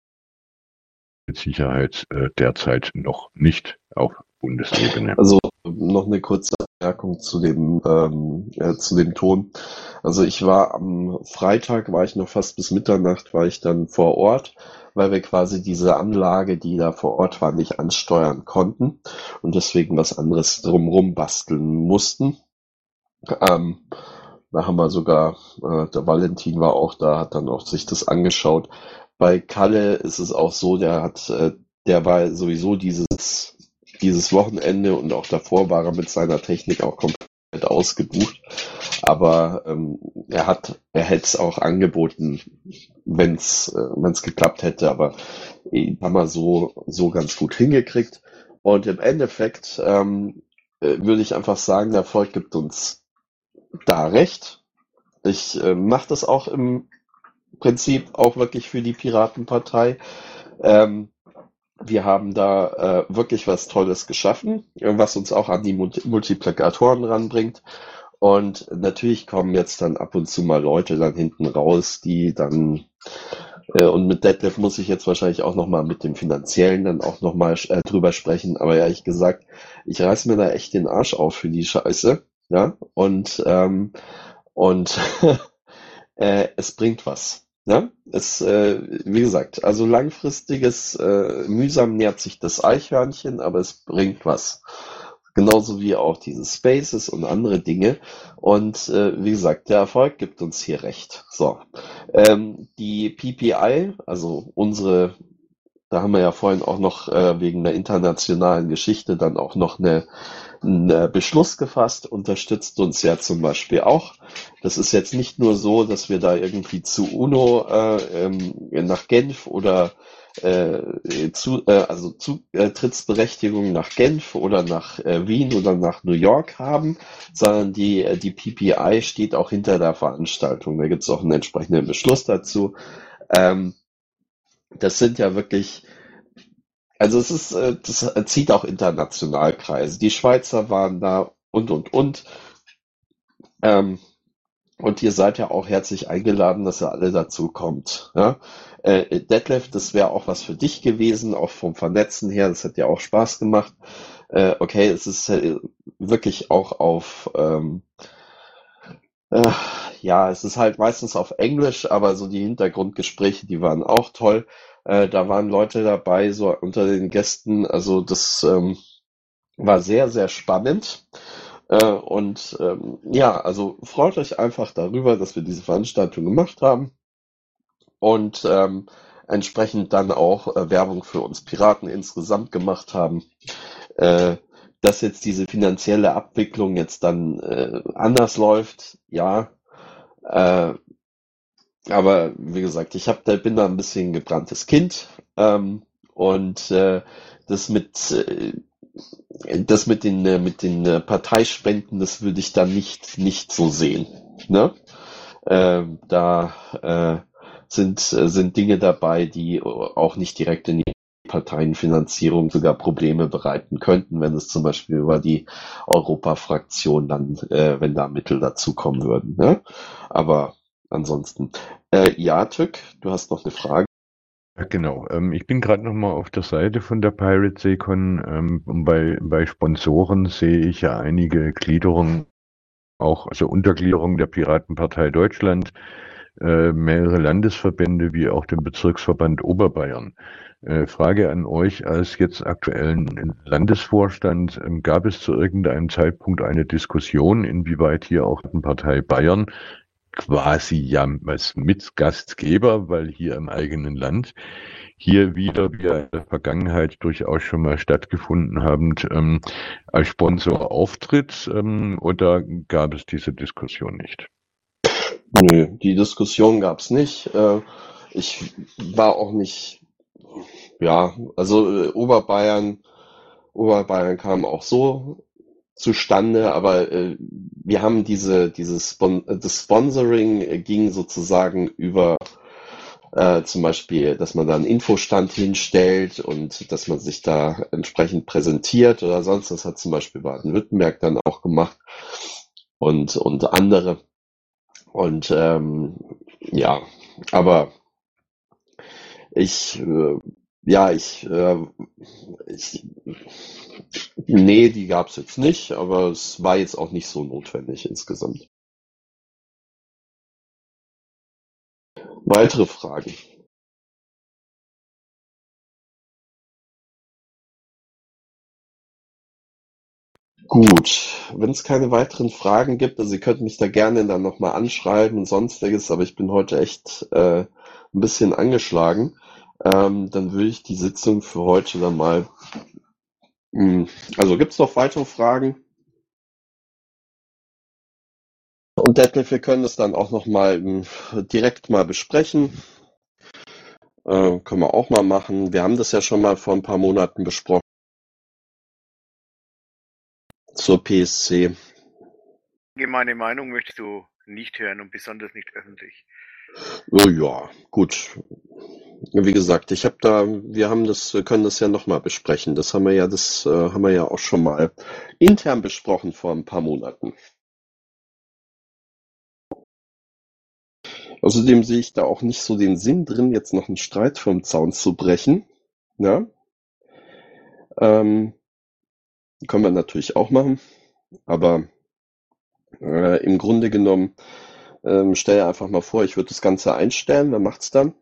mit Sicherheit äh, derzeit noch nicht auf Bundesebene. Also noch eine kurze Bemerkung zu dem ähm, äh, zu dem Ton. Also ich war am Freitag, war ich noch fast bis Mitternacht, war ich dann vor Ort, weil wir quasi diese Anlage, die da vor Ort war, nicht ansteuern konnten und deswegen was anderes drumrum basteln mussten. Ähm, da haben wir sogar, äh, der Valentin war auch da, hat dann auch sich das angeschaut. Bei Kalle ist es auch so, der hat, äh, der war sowieso dieses dieses Wochenende und auch davor war er mit seiner Technik auch komplett ausgebucht. Aber ähm, er hat, er hätte es auch angeboten, wenn es äh, wenn's geklappt hätte. Aber äh, haben wir so so ganz gut hingekriegt. Und im Endeffekt ähm, äh, würde ich einfach sagen, der Erfolg gibt uns da recht. Ich äh, mache das auch im Prinzip auch wirklich für die Piratenpartei. Ähm, wir haben da äh, wirklich was Tolles geschaffen, äh, was uns auch an die Multi- Multiplikatoren ranbringt. Und natürlich kommen jetzt dann ab und zu mal Leute dann hinten raus, die dann äh, und mit Detlef muss ich jetzt wahrscheinlich auch nochmal mit dem Finanziellen dann auch nochmal äh, drüber sprechen. Aber ehrlich gesagt, ich reiß mir da echt den Arsch auf für die Scheiße. Ja, und ähm, und äh, es bringt was. Ne? Es, äh, wie gesagt, also langfristiges, äh, mühsam nährt sich das Eichhörnchen, aber es bringt was. Genauso wie auch diese Spaces und andere Dinge. Und äh, wie gesagt, der Erfolg gibt uns hier recht. So, ähm, die P P I, also unsere, da haben wir ja vorhin auch noch äh, wegen der internationalen Geschichte dann auch noch eine, einen äh, Beschluss gefasst, unterstützt uns ja zum Beispiel auch. Das ist jetzt nicht nur so, dass wir da irgendwie zu UNO äh, ähm, nach Genf oder äh, zu, äh, also Zutrittsberechtigung nach Genf oder nach äh, Wien oder nach New York haben, sondern die, äh, die P P I steht auch hinter der Veranstaltung. Da gibt es auch einen entsprechenden Beschluss dazu. Ähm, das sind ja wirklich, also es ist, äh, das zieht auch international Kreise. Die Schweizer waren da und, und, und. Ähm, und ihr seid ja auch herzlich eingeladen, dass ihr alle dazu kommt. Ja? Äh, Detlef, das wäre auch was für dich gewesen, auch vom Vernetzen her. Das hat ja auch Spaß gemacht. Äh, okay, es ist äh, wirklich auch auf, ähm, äh, ja, es ist halt meistens auf Englisch, aber so die Hintergrundgespräche, die waren auch toll. Äh, da waren Leute dabei, so unter den Gästen. Also das ähm, war sehr, sehr spannend. Äh, und ähm, ja, also freut euch einfach darüber, dass wir diese Veranstaltung gemacht haben und ähm, entsprechend dann auch äh, Werbung für uns Piraten insgesamt gemacht haben. Äh, dass jetzt diese finanzielle Abwicklung jetzt dann äh, anders läuft, ja. Äh, aber wie gesagt, ich hab da, bin da ein bisschen gebranntes Kind ähm, und äh, das mit äh, das mit den äh, mit den äh, Parteispenden, das würde ich da nicht nicht so sehen. Ne? Ähm, da äh, sind äh, sind Dinge dabei, die auch nicht direkt in die Parteienfinanzierung sogar Probleme bereiten könnten, wenn es zum Beispiel über die Europafraktion dann, äh, wenn da Mittel dazukommen würden. Ne? Aber ansonsten, äh, ja, Tück, du hast noch eine Frage. Ja, genau. Ähm, ich bin gerade noch mal auf der Seite von der Pirate Secon. Ähm, und bei, bei Sponsoren sehe ich ja einige Gliederungen, auch also Untergliederungen der Piratenpartei Deutschland, äh, mehrere Landesverbände wie auch den Bezirksverband Oberbayern. Äh, Frage an euch als jetzt aktuellen Landesvorstand: ähm, Gab es zu irgendeinem Zeitpunkt eine Diskussion, inwieweit hier auch die Partei Bayern quasi ja als Mitgastgeber, weil hier im eigenen Land hier wieder, wie in der Vergangenheit durchaus schon mal stattgefunden haben, ähm, als Sponsor auftritt, ähm, oder gab es diese Diskussion nicht? Nö, die Diskussion gab's nicht. Äh, ich war auch nicht, ja, also äh, Oberbayern, Oberbayern kam auch so zustande, aber äh, wir haben diese, dieses Spon äh, das Sponsoring äh, ging sozusagen über äh, zum Beispiel, dass man da einen Infostand hinstellt und dass man sich da entsprechend präsentiert oder sonst. Das hat zum Beispiel Baden-Württemberg dann auch gemacht und, und andere. Und ähm, ja, aber ich, äh, ja, ich, äh, ich, nee, die gab's jetzt nicht, aber es war jetzt auch nicht so notwendig insgesamt. Weitere Fragen? Gut, wenn es keine weiteren Fragen gibt, also ihr könnt mich da gerne dann nochmal anschreiben und sonstiges, aber ich bin heute echt äh, ein bisschen angeschlagen. Ähm, dann würde ich die Sitzung für heute dann mal. Mh, also gibt's noch weitere Fragen? Und Detlef, wir können das dann auch nochmal direkt mal besprechen. Äh, können wir auch mal machen. Wir haben das ja schon mal vor ein paar Monaten besprochen. Zur P S C. Meine Meinung möchtest du nicht hören und besonders nicht öffentlich. Oh ja, gut. Wie gesagt, ich habe da, wir haben das, wir können das ja nochmal besprechen. Das haben wir ja, das äh, haben wir ja auch schon mal intern besprochen vor ein paar Monaten. Außerdem sehe ich da auch nicht so den Sinn drin, jetzt noch einen Streit vom Zaun zu brechen. Ja? Ähm, können wir natürlich auch machen, aber äh, im Grunde genommen Ähm, stell dir einfach mal vor, ich würde das Ganze einstellen. Wer macht's dann?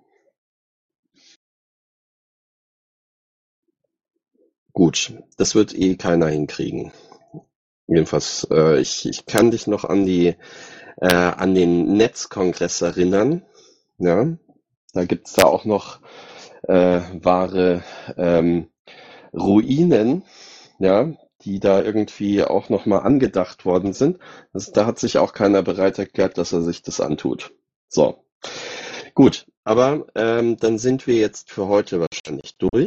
Gut, das wird eh keiner hinkriegen. Jedenfalls, äh, ich, ich kann dich noch an die äh, an den Netzkongress erinnern. Ja, da gibt's da auch noch äh, wahre ähm, Ruinen, ja, die da irgendwie auch noch mal angedacht worden sind. Das, da hat sich auch keiner bereit erklärt, dass er sich das antut. So, gut, aber ähm, dann sind wir jetzt für heute wahrscheinlich durch.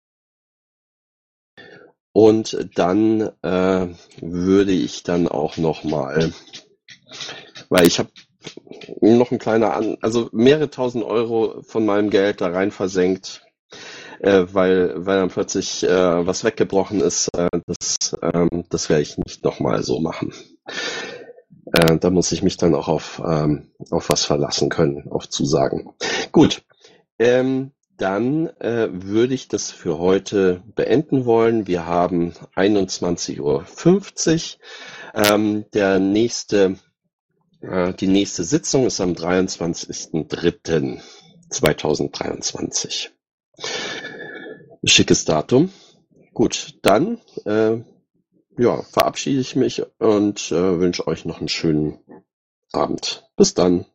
Und dann äh, würde ich dann auch noch mal, weil ich habe noch ein kleiner, An also mehrere tausend Euro von meinem Geld da rein versenkt, äh, weil weil dann plötzlich äh, was weggebrochen ist. Äh, das ähm, das werde ich nicht noch mal so machen. Äh, da muss ich mich dann auch auf ähm, auf was verlassen können, auf Zusagen. Gut. Ähm, Dann äh, würde ich das für heute beenden wollen. Wir haben einundzwanzig Uhr fünfzig. Ähm, der nächste, äh, die nächste Sitzung ist am dreiundzwanzigsten dritten zweitausenddreiundzwanzig. Schickes Datum. Gut, dann äh, ja, verabschiede ich mich und äh, wünsche euch noch einen schönen Abend. Bis dann.